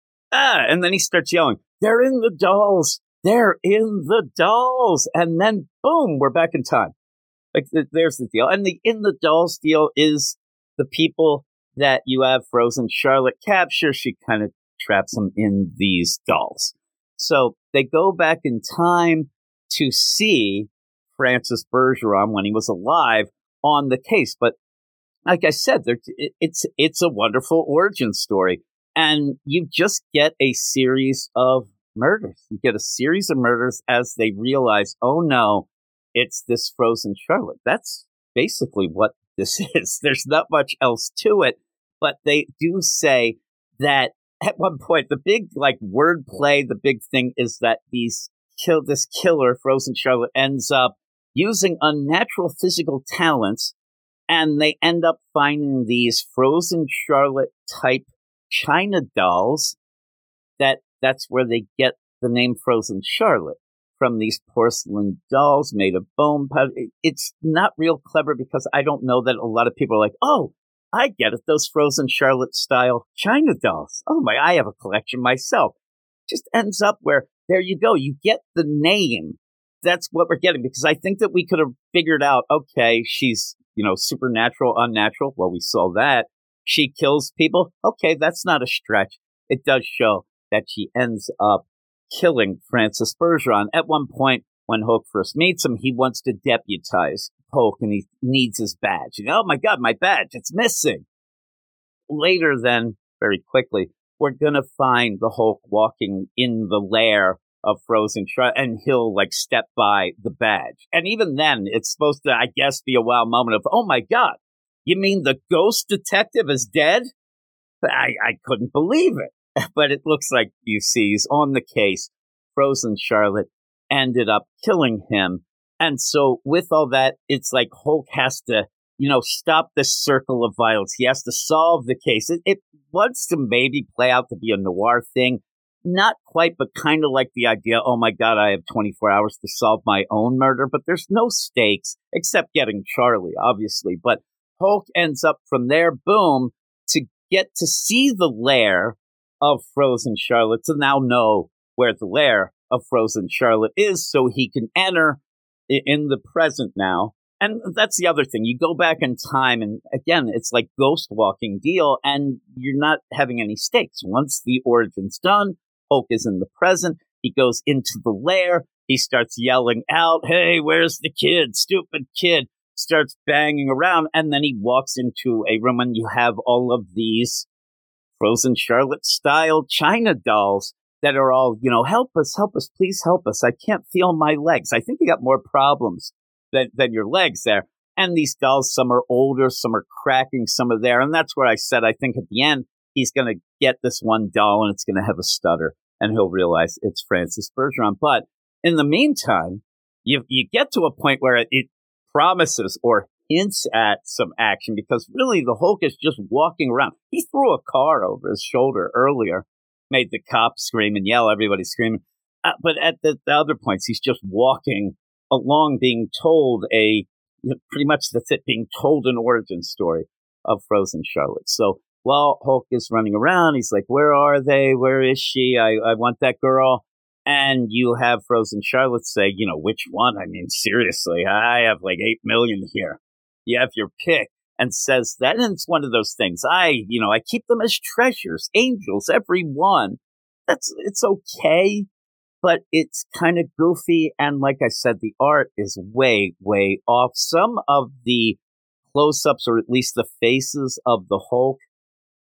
Ah, and then he starts yelling, they're in the dolls. They're in the dolls. And then, boom, we're back in time. Like, th- there's the deal. And the in the dolls deal is the people that you have Frozen Charlotte capture. She kind of traps them in these dolls. So they go back in time to see Francis Bergeron when he was alive on the case. But like I said, it, it's it's a wonderful origin story. And you just get a series of murders. You get a series of murders as they realize, oh no, it's this Frozen Charlotte. That's basically what this is. There's not much else to it. But they do say that at one point, the big like wordplay, the big thing is that these kill this killer, Frozen Charlotte, ends up using unnatural physical talents, and they end up finding these Frozen Charlotte type China dolls. That that's where they get the name Frozen Charlotte, from these porcelain dolls made of bone powder. It's not real clever, because I don't know that a lot of people are like, oh, I get it, those Frozen Charlotte style China dolls. Oh my, I have a collection myself. Just ends up where, there you go, you get the name. That's what we're getting, because I think that we could have figured out, okay, she's, you know, supernatural, unnatural. Well, we saw that. She kills people. Okay, that's not a stretch. It does show that she ends up killing Francis Bergeron. At one point, when Hulk first meets him, he wants to deputize Hulk, and he needs his badge. And, oh my God, my badge, it's missing. Later then, very quickly, we're going to find the Hulk walking in the lair of Frozen Charlotte, and he'll like step by the badge. And even then, it's supposed to, I guess, be a wow moment of, oh my God, you mean the ghost detective is dead? I, I couldn't believe it. But it looks like, you see, he's on the case. Frozen Charlotte ended up killing him. And so with all that, it's like Hulk has to, you know, stop this circle of violence. He has to solve the case. It, it wants to maybe play out to be a noir thing. Not quite, but kind of like the idea, oh my God, I have twenty-four hours to solve my own murder. But there's no stakes, except getting Charlie, obviously. But Hulk ends up from there, boom, to get to see the lair of Frozen Charlotte, to now know where the lair of Frozen Charlotte is, so he can enter in the present now. And that's the other thing. You go back in time, and again, it's like ghost walking deal, and you're not having any stakes. Once the origin's done, Hulk is in the present. He goes into the lair. He starts yelling out, hey, where's the kid? Stupid kid. Starts banging around, and then he walks into a room, and you have all of these Frozen Charlotte style China dolls that are all, you know, help us, help us, please help us. I can't feel my legs. I think you got more problems than, than your legs there. And these dolls, some are older, some are cracking, some are there. And that's where I said, I think at the end, he's going to get this one doll and it's going to have a stutter, and he'll realize it's Francis Bergeron. But in the meantime, you you get to a point where it, it promises or hints at some action, because really the Hulk is just walking around. He threw a car over his shoulder earlier, made the cops scream and yell, everybody screaming. Uh, but at the, the other points, he's just walking along, being told a, you know, pretty much that's it, being told an origin story of Frozen Charlotte. So while Hulk is running around, he's like, where are they? Where is she? I, I want that girl. And you have Frozen Charlotte say, you know, which one? I mean, seriously, I have like eight million here. You have your pick. And says that, and it's one of those things. I, you know, I keep them as treasures, angels, every one. That's, it's okay, but it's kind of goofy. And like I said, the art is way, way off. Some of the close-ups, or at least the faces of the Hulk,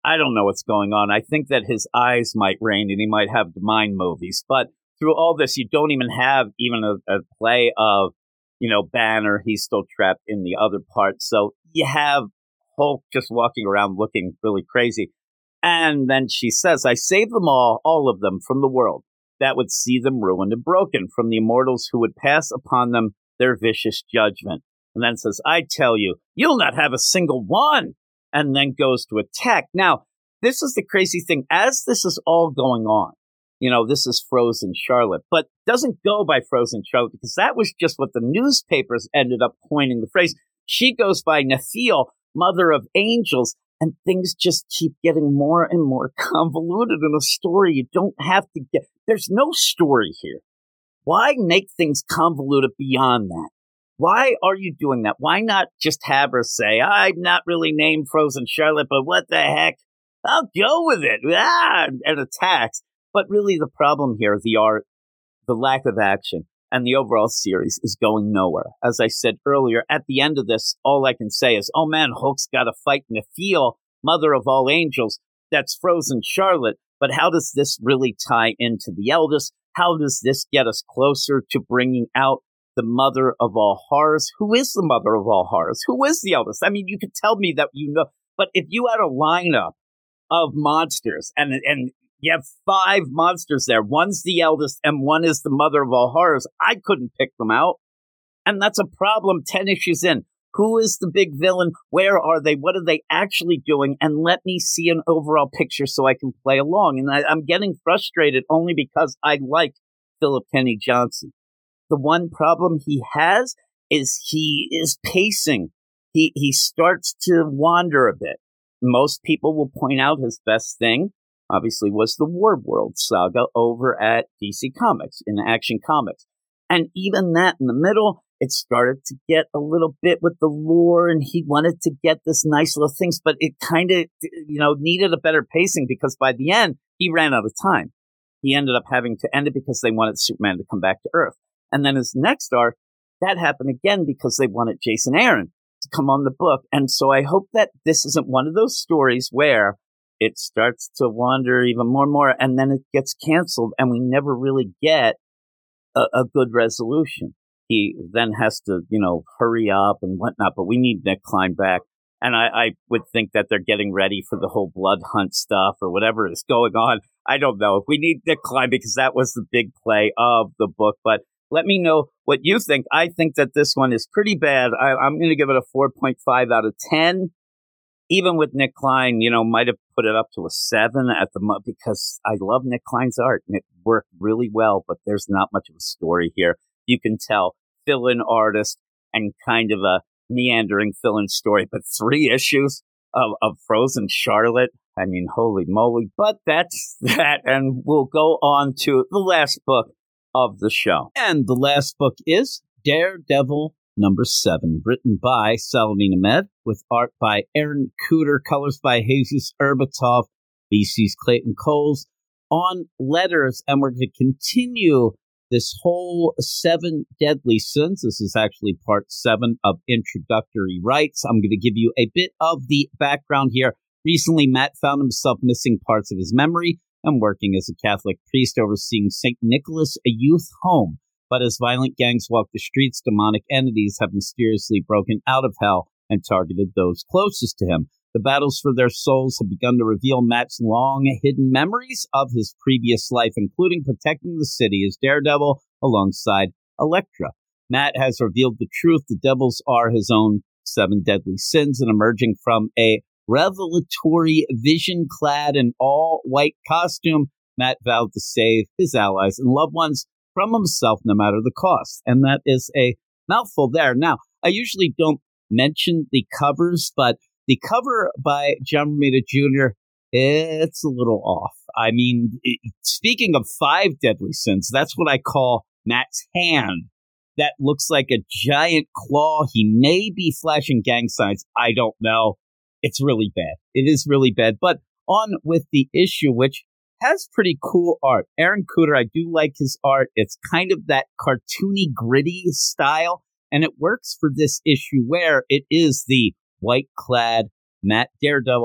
I don't know what's going on. I think that his eyes might rain and he might have mind movies. But through all this, you don't even have even a, a play of, you know, Banner. He's still trapped in the other part. So you have Hulk just walking around looking really crazy. And then she says, I saved them all, all of them, from the world that would see them ruined and broken, from the immortals who would pass upon them their vicious judgment. And then says, I tell you, you'll not have a single one. And then goes to attack. Now, this is the crazy thing. As this is all going on, you know, this is Frozen Charlotte, but doesn't go by Frozen Charlotte because that was just what the newspapers ended up coining the phrase. She goes by Nephil, mother of angels, and things just keep getting more and more convoluted in a story. You don't have to get, there's no story here. Why make things convoluted beyond that? Why are you doing that? Why not just have her say, I'm not really named Frozen Charlotte, but what the heck? I'll go with it. Ah, and attacks. But really the problem here, the art, the lack of action, and the overall series is going nowhere. As I said earlier, at the end of this, all I can say is, oh man, Hulk's got to fight Nephil, mother of all angels. That's Frozen Charlotte. But how does this really tie into the eldest? How does this get us closer to bringing out the mother of all horrors? Who is the mother of all horrors? Who is the eldest? I mean, you could tell me that you know, but if you had a lineup of monsters and and you have five monsters there, one's the eldest and one is the mother of all horrors, I couldn't pick them out. And that's a problem ten issues in. Who is the big villain? Where are they? What are they actually doing? And let me see an overall picture so I can play along. And I, I'm getting frustrated only because I like Philip Kenny Johnson. The one problem he has is he is pacing. He he starts to wander a bit. Most people will point out his best thing, obviously, was the War World saga over at D C Comics, in Action Comics. And even that in the middle, it started to get a little bit with the lore, and he wanted to get this nice little things, but it kind of, you know, needed a better pacing because by the end, he ran out of time. He ended up having to end it because they wanted Superman to come back to Earth. And then his next arc, that happened again because they wanted Jason Aaron to come on the book. And so I hope that this isn't one of those stories where it starts to wander even more and more, and then it gets canceled, and we never really get a, a good resolution. He then has to, you know, hurry up and whatnot, but we need Nick Klein back. And I, I would think that they're getting ready for the whole blood hunt stuff or whatever is going on. I don't know. We need Nick Klein because that was the big play of the book, but let me know what you think. I think that this one is pretty bad. I, I'm going to give it a four point five out of ten. Even with Nick Klein, you know, might have put it up to a seven at the moment because I love Nick Klein's art and it worked really well, but there's not much of a story here. You can tell fill-in artist and kind of a meandering fill-in story, but three issues of, of Frozen Charlotte. I mean, holy moly. But that's that. And we'll go on to the last book of the show. And the last book is Daredevil number seven, written by Saladin Ahmed, with art by Aaron Kuder, colors by Jesus Urbatov, B C's Clayton Coles, on letters. And we're going to continue this whole Seven Deadly Sins. This is actually part seven of Introductory Rights. I'm going to give you a bit of the background here. Recently, Matt found himself missing parts of his memory and working as a Catholic priest overseeing Saint Nicholas, a youth home. But as violent gangs walk the streets, demonic entities have mysteriously broken out of hell and targeted those closest to him. The battles for their souls have begun to reveal Matt's long-hidden memories of his previous life, including protecting the city as Daredevil alongside Elektra. Matt has revealed the truth. The devils are his own seven deadly sins, and emerging from a revelatory, vision-clad and all-white costume, Matt vowed to save his allies and loved ones from himself no matter the cost. And that is a mouthful there. Now, I usually don't mention the covers, but the cover by John Romita Junior, it's a little off. I mean, it, speaking of five deadly sins, that's what I call Matt's hand. That looks like a giant claw. He may be flashing gang signs. I don't know. It's really bad. It is really bad. But on with the issue, which has pretty cool art. Aaron Kuder, I do like his art. It's kind of that cartoony, gritty style, and it works for this issue where it is the white-clad Matt Daredevil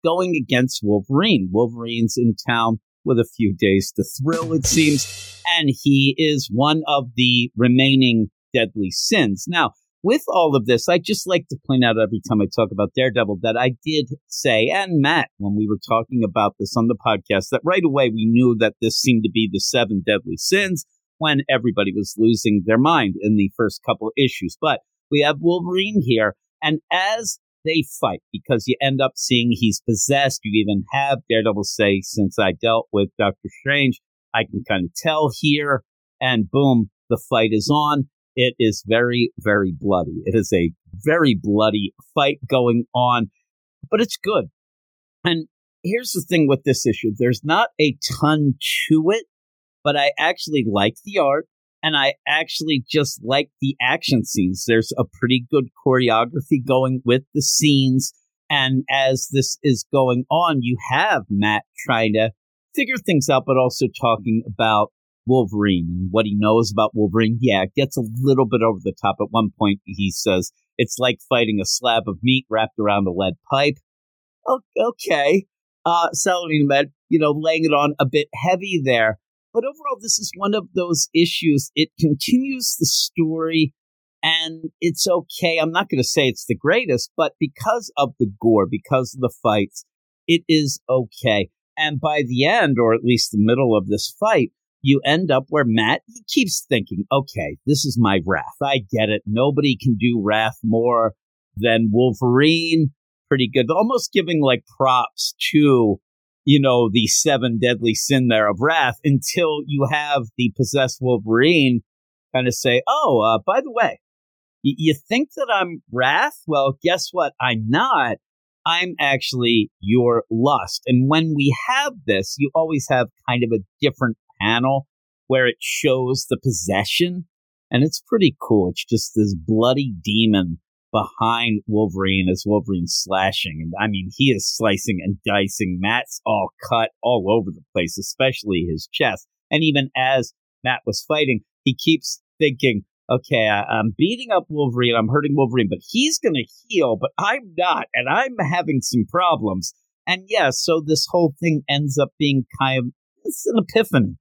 going against Wolverine. Wolverine's in town with a few days to thrill, it seems, and he is one of the remaining deadly sins. Now, with all of this, I just like to point out every time I talk about Daredevil that I did say, and Matt, when we were talking about this on the podcast, that right away we knew that this seemed to be the seven deadly sins when everybody was losing their mind in the first couple of issues. But we have Wolverine here, and as they fight, because you end up seeing he's possessed, you even have Daredevil say, since I dealt with Doctor Strange, I can kind of tell here, and boom, the fight is on. It is very, very bloody. It is a very bloody fight going on, but it's good. And here's the thing with this issue. There's not a ton to it, but I actually like the art, and I actually just like the action scenes. There's a pretty good choreography going with the scenes, and as this is going on, you have Matt trying to figure things out, but also talking about Wolverine and what he knows about Wolverine. Yeah, it gets a little bit over the top. At one point, he says, it's like fighting a slab of meat wrapped around a lead pipe. Oh, okay. Uh, Saladin Ahmed, you know, laying it on a bit heavy there. But overall, this is one of those issues. It continues the story, and it's okay. I'm not going to say it's the greatest, but because of the gore, because of the fights, it is okay. And by the end, or at least the middle of this fight, you end up where Matt, he keeps thinking, okay, this is my wrath. I get it. Nobody can do wrath more than Wolverine. Pretty good. Almost giving like props to, you know, the seven deadly sin there of wrath, until you have the possessed Wolverine kind of say, oh, uh, by the way, y- you think that I'm wrath? Well, guess what? I'm not. I'm actually your lust. And when we have this, you always have kind of a different panel where it shows the possession, and it's pretty cool. It's just this bloody demon behind Wolverine as Wolverine's slashing, and I mean, he is slicing and dicing. Matt's all cut all over the place, especially his chest. And even as Matt was fighting, he keeps thinking, okay, I, I'm beating up Wolverine, I'm hurting Wolverine, but he's going to heal, but I'm not, and I'm having some problems. And yeah, so this whole thing ends up being kind of, it's an epiphany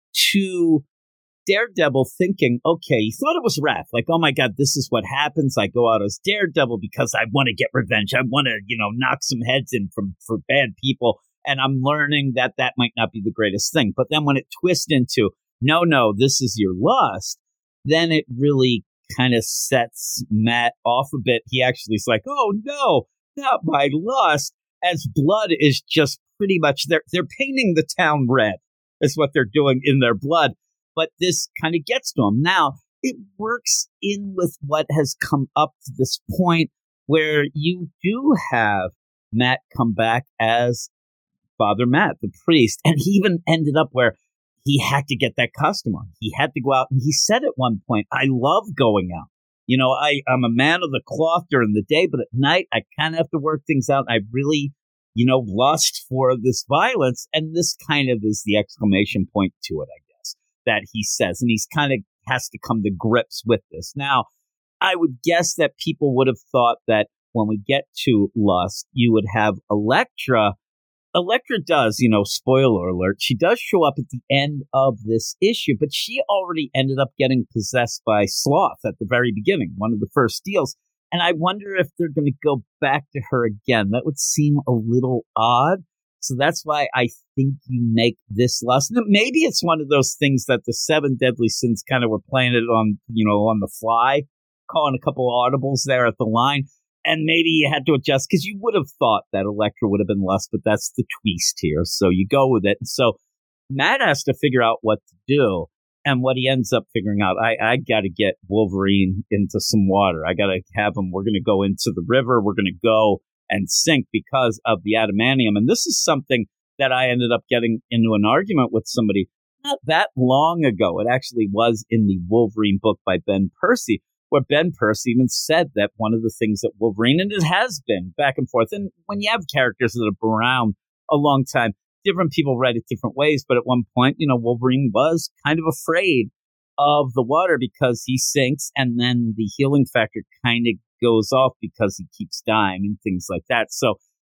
to Daredevil thinking, okay, he thought it was wrath. Like, oh my God, this is what happens. I go out as Daredevil because I want to get revenge. I want to, you know, knock some heads in from for bad people. And I'm learning that that might not be the greatest thing. But then when it twists into, no, no, this is your lust, then it really kind of sets Matt off a bit. He actually is like, oh no, not my lust. As blood is just pretty much, they're, they're painting the town red. Is what they're doing in their blood. But this kind of gets to him. Now, it works in with what has come up to this point where you do have Matt come back as Father Matt, the priest. And he even ended up where he had to get that costume on. He had to go out. And he said at one point, I love going out. You know, I, I'm a man of the cloth during the day, but at night, I kind of have to work things out. I really, you know, lust for this violence. And this kind of is the exclamation point to it, I guess, that he says. And he's kind of has to come to grips with this. Now, I would guess that people would have thought that when we get to lust, you would have Elektra. Elektra does, you know, spoiler alert, she does show up at the end of this issue, but she already ended up getting possessed by Sloth at the very beginning, one of the first deals. And I wonder if they're going to go back to her again. That would seem a little odd. So that's why I think you make this lust. Maybe it's one of those things that the seven deadly sins kind of were playing it on, you know, on the fly, calling a couple of audibles there at the line. And maybe you had to adjust because you would have thought that Elektra would have been lust, but that's the twist here. So you go with it. And so Matt has to figure out what to do. And what he ends up figuring out, I, I got to get Wolverine into some water. I got to have him. We're going to go into the river. We're going to go and sink because of the adamantium. And this is something that I ended up getting into an argument with somebody not that long ago. It actually was in the Wolverine book by Ben Percy, where Ben Percy even said that one of the things that Wolverine, and it has been back and forth, and when you have characters that have been around a long time, different people write it different ways, but at one point, you know, Wolverine was kind of afraid of the water because he sinks, and then the healing factor kind of goes off because he keeps dying and things like that. So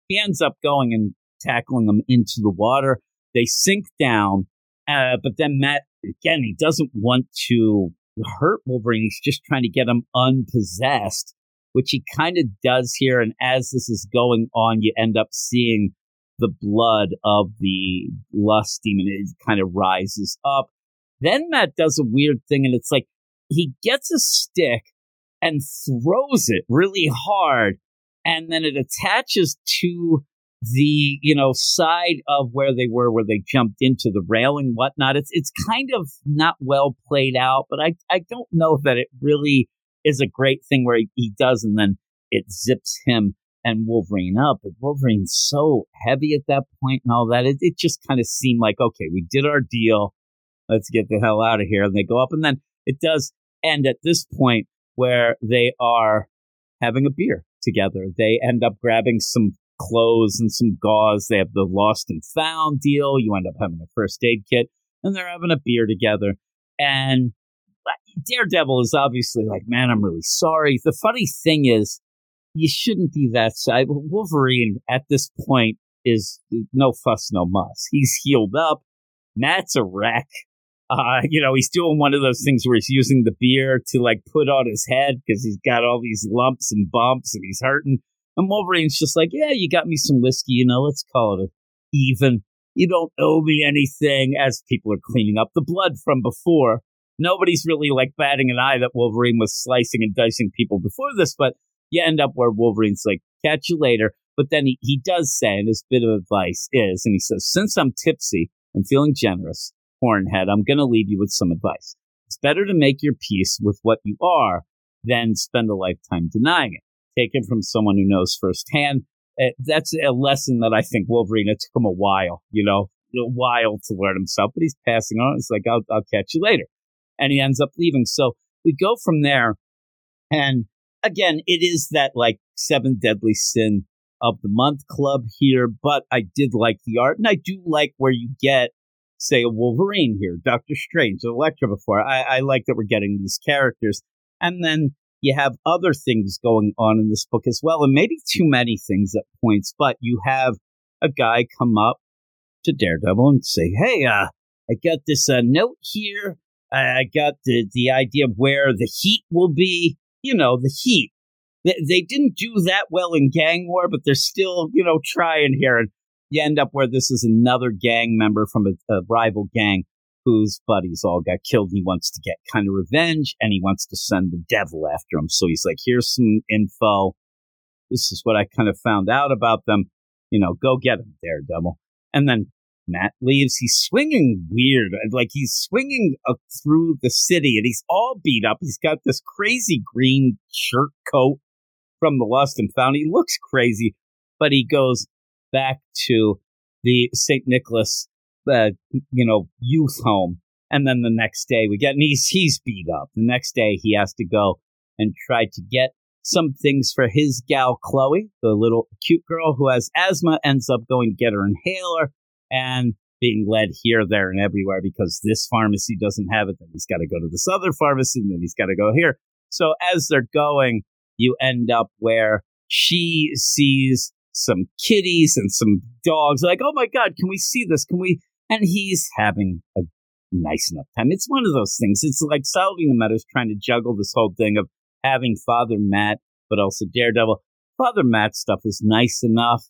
he ends up going and tackling them into the water. They sink down, uh, but then Matt, again, he doesn't want to hurt Wolverine. He's just trying to get him unpossessed, which he kind of does here. And as this is going on, you end up seeing the blood of the lust demon. It kind of rises up. Then Matt does a weird thing, and it's like he gets a stick and throws it really hard, and then it attaches to the, you know, side of where they were, where they jumped into the railing, whatnot. It's it's kind of not well played out, but I, I don't know that it really is a great thing where he, he does, and then it zips him and Wolverine up. But Wolverine's so heavy at that point and all that. It, it just kind of seemed like, okay, we did our deal. Let's get the hell out of here. And they go up, and then it does end at this point where they are having a beer together. They end up grabbing some clothes and some gauze. They have the lost and found deal. You end up having a first aid kit, and they're having a beer together. And Daredevil is obviously like, man, I'm really sorry. The funny thing is, you shouldn't be that side. Wolverine at this point is no fuss, no muss. He's healed up. Matt's a wreck. Uh, you know, he's doing one of those things where he's using the beer to like put on his head because he's got all these lumps and bumps and he's hurting. And Wolverine's just like, yeah, you got me some whiskey, you know, let's call it even. You don't owe me anything, as people are cleaning up the blood from before. Nobody's really like batting an eye that Wolverine was slicing and dicing people before this, but you end up where Wolverine's like, catch you later. But then he, he does say, and his bit of advice is, and he says, since I'm tipsy and feeling generous, Hornhead, I'm going to leave you with some advice. It's better to make your peace with what you are than spend a lifetime denying it. Take it from someone who knows firsthand. Uh, that's a lesson that I think Wolverine, it took him a while, you know, a while to learn himself, but he's passing on. It's like, I'll, I'll catch you later. And he ends up leaving. So we go from there. And again, it is that like seven deadly sin of the month club here, but I did like the art. And I do like where you get, say, a Wolverine here, Doctor Strange, Elektra before. I, I like that we're getting these characters. And then you have other things going on in this book as well, and maybe too many things at points, but you have a guy come up to Daredevil and say, hey, uh, I got this uh, note here. I got the, the idea of where the heat will be. You know, the heat. They, they didn't do that well in Gang War, but they're still, you know, trying here. And you end up where this is another gang member from a, a rival gang whose buddies all got killed. He wants to get kind of revenge, and he wants to send the devil after him. So he's like, here's some info. This is what I kind of found out about them. You know, go get him, Daredevil. And then Matt leaves. He's swinging weird. Like he's swinging up through the city, and he's all beat up. He's got this crazy green shirt coat from the Lost and Found. He looks crazy, but he goes back to the Saint Nicholas, uh, you know, youth home. And then the next day we get, and he's, he's beat up. The next day he has to go and try to get some things for his gal, Chloe, the little cute girl who has asthma, ends up going to get her inhaler and being led here, there, and everywhere because this pharmacy doesn't have it. Then he's got to go to this other pharmacy, and then he's got to go here. So as they're going, you end up where she sees some kitties and some dogs. Like, oh my God, can we see this? Can we? And he's having a nice enough time. It's one of those things. It's like Saladin Meadows trying to juggle this whole thing of having Father Matt, but also Daredevil. Father Matt stuff is nice enough.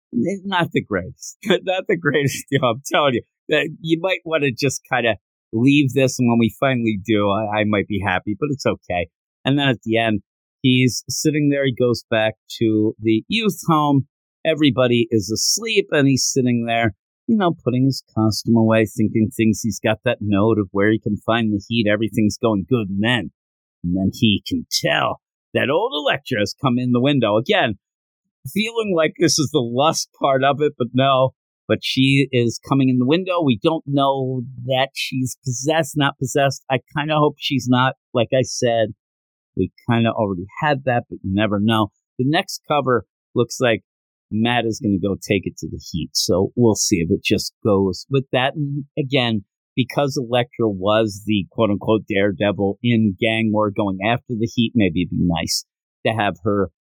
Not the greatest. Not the greatest deal. I'm telling you. That you might want to just kind of leave this, and when we finally do, I, I might be happy, but it's okay. And then at the end, he's sitting there. He goes back to the youth home. Everybody is asleep, and he's sitting there, you know, putting his costume away, thinking things. He's got that note of where he can find the heat. Everything's going good. And then, and then he can tell that old Elektra has come in the window again, feeling like this is the lust part of it, but no. But she is coming in the window. We don't know that she's possessed, not possessed. I kind of hope she's not. Like I said, we kind of already had that, but you never know. The next cover looks like Matt is going to go take it to the heat. So we'll see if it just goes with that. And again, because Elektra was the quote-unquote Daredevil in Gang War going after the heat, maybe it'd be nice to have her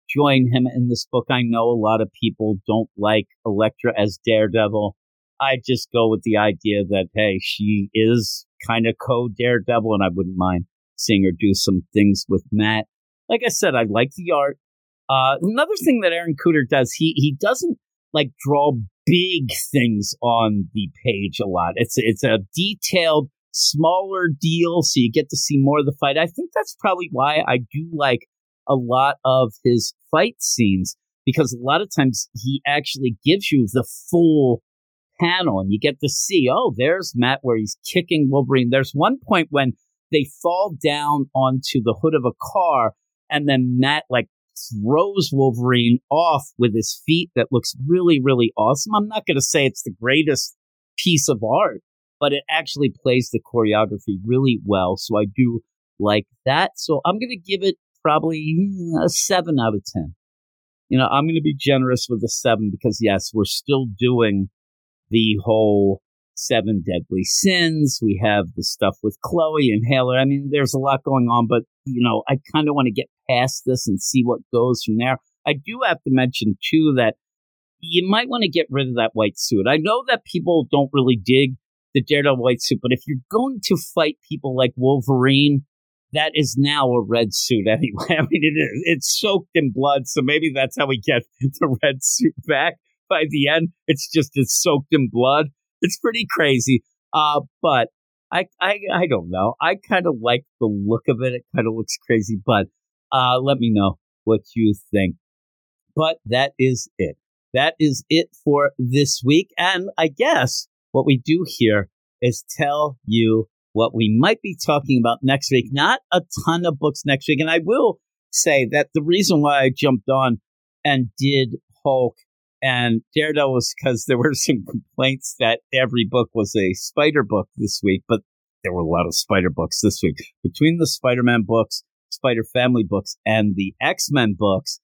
join him in this book. I know a lot of people don't like Elektra as Daredevil. I just go with the idea that, hey, she is kind of co-Daredevil, and I wouldn't mind seeing her do some things with Matt. Like I said, I like the art. Uh, another thing that Aaron Kuder does, he he doesn't like draw big things on the page a lot. It's it's a detailed, smaller deal, so you get to see more of the fight. I think that's probably why I do like a lot of his fight scenes, because a lot of times he actually gives you the full panel, and you get to see, oh, there's Matt where he's kicking Wolverine. There's one point when they fall down onto the hood of a car, and then Matt like throws Wolverine off with his feet. That looks really, really awesome. I'm not going to say it's the greatest piece of art, but it actually plays the choreography really well. So I do like that. So I'm going to give it probably a seven out of ten. You know, I'm going to be generous with a seven because, yes, we're still doing the whole seven deadly sins. We have the stuff with Chloe and Hailer. I mean, there's a lot going on, but, you know, I kind of want to get past this and see what goes from there. I do have to mention, too, that you might want to get rid of that white suit. I know that people don't really dig the Daredevil white suit, but if you're going to fight people like Wolverine, that is now a red suit anyway. I mean, it is. It's soaked in blood, so maybe that's how we get the red suit back. By the end, it's just it's soaked in blood. It's pretty crazy. Uh, but I, I, I don't know. I kind of like the look of it. It kind of looks crazy, but uh, let me know what you think. But that is it. That is it for this week. And I guess what we do here is tell you what we might be talking about next week. Not a ton of books next week. And I will say that the reason why I jumped on and did Hulk and Daredevil was because there were some complaints that every book was a Spider book this week, but there were a lot of Spider books this week. Between the Spider-Man books, Spider Family books, and the X-Men books,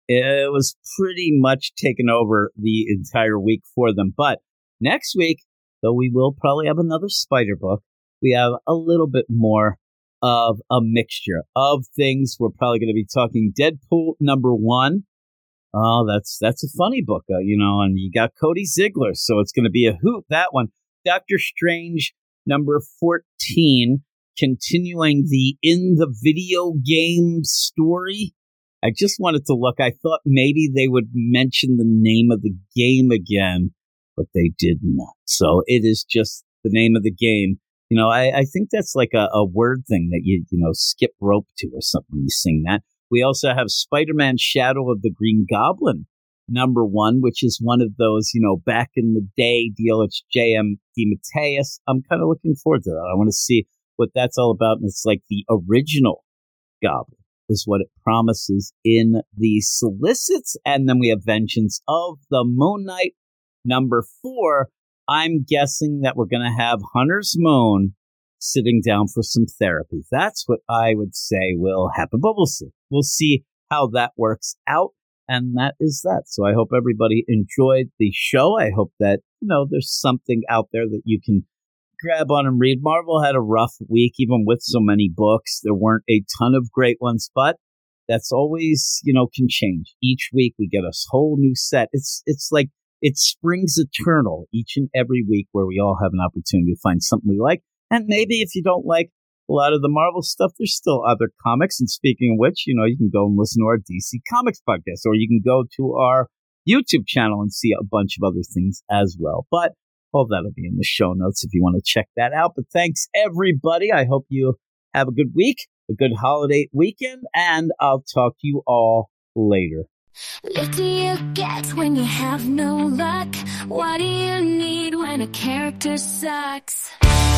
it was pretty much taken over the entire week for them. But next week, though we will probably have another Spider book, we have a little bit more of a mixture of things. We're probably going to be talking Deadpool number one. Oh, that's that's a funny book, uh, you know, and you got Cody Ziegler, so it's going to be a hoot, that one. Doctor Strange, number fourteen, continuing the in the video game story. I just wanted to look. I thought maybe they would mention the name of the game again, but they did not. So it is just the name of the game. You know, I, I think that's like a, a word thing that you, you know, skip rope to or something when you sing that. We also have Spider-Man Shadow of the Green Goblin, number one, which is one of those, you know, back in the day deal. It's J M DeMatteis. I'm kind of looking forward to that. I want to see what that's all about. And it's like the original Goblin is what it promises in the solicits. And then we have Vengeance of the Moon Knight, number four. I'm guessing that we're going to have Hunter's Moon sitting down for some therapy. That's what I would say will happen, but we'll see. We'll see how that works out, and that is that. So I hope everybody enjoyed the show. I hope that, you know, there's something out there that you can grab on and read. Marvel had a rough week, even with so many books. There weren't a ton of great ones, but that's always, you know, can change. Each week we get a whole new set. It's it's like it's Springs Eternal each and every week where we all have an opportunity to find something we like. And maybe if you don't like a lot of the Marvel stuff, there's still other comics. And speaking of which, you know, you can go and listen to our D C Comics podcast, or you can go to our YouTube channel and see a bunch of other things as well. But all that'll be in the show notes if you want to check that out. But thanks, everybody. I hope you have a good week, a good holiday weekend, and I'll talk to you all later. What do you get when you have no luck? What do you need when a character sucks?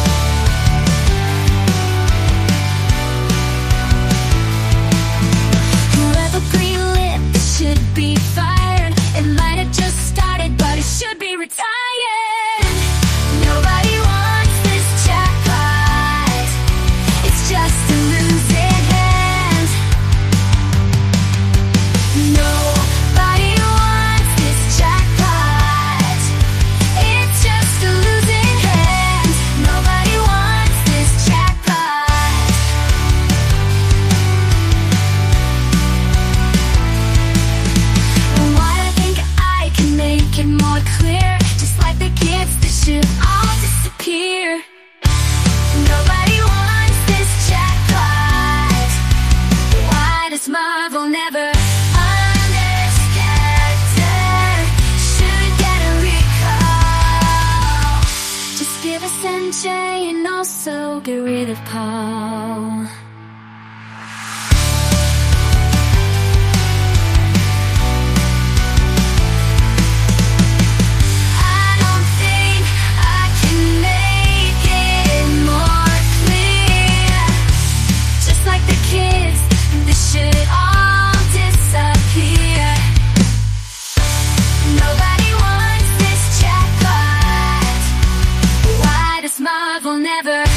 Whoever greenlit should be fired. It might have just started, but it should be retired. Nobody wants this jackpot. It's just a losing hand. Nobody wants this jackpot. It's just a losing hand. Nobody wants Shay and also get rid of Paul. I don't think I can make it more clear. Just like the kids, this should all disappear. Nobody wants this jackpot. Why does Marvel never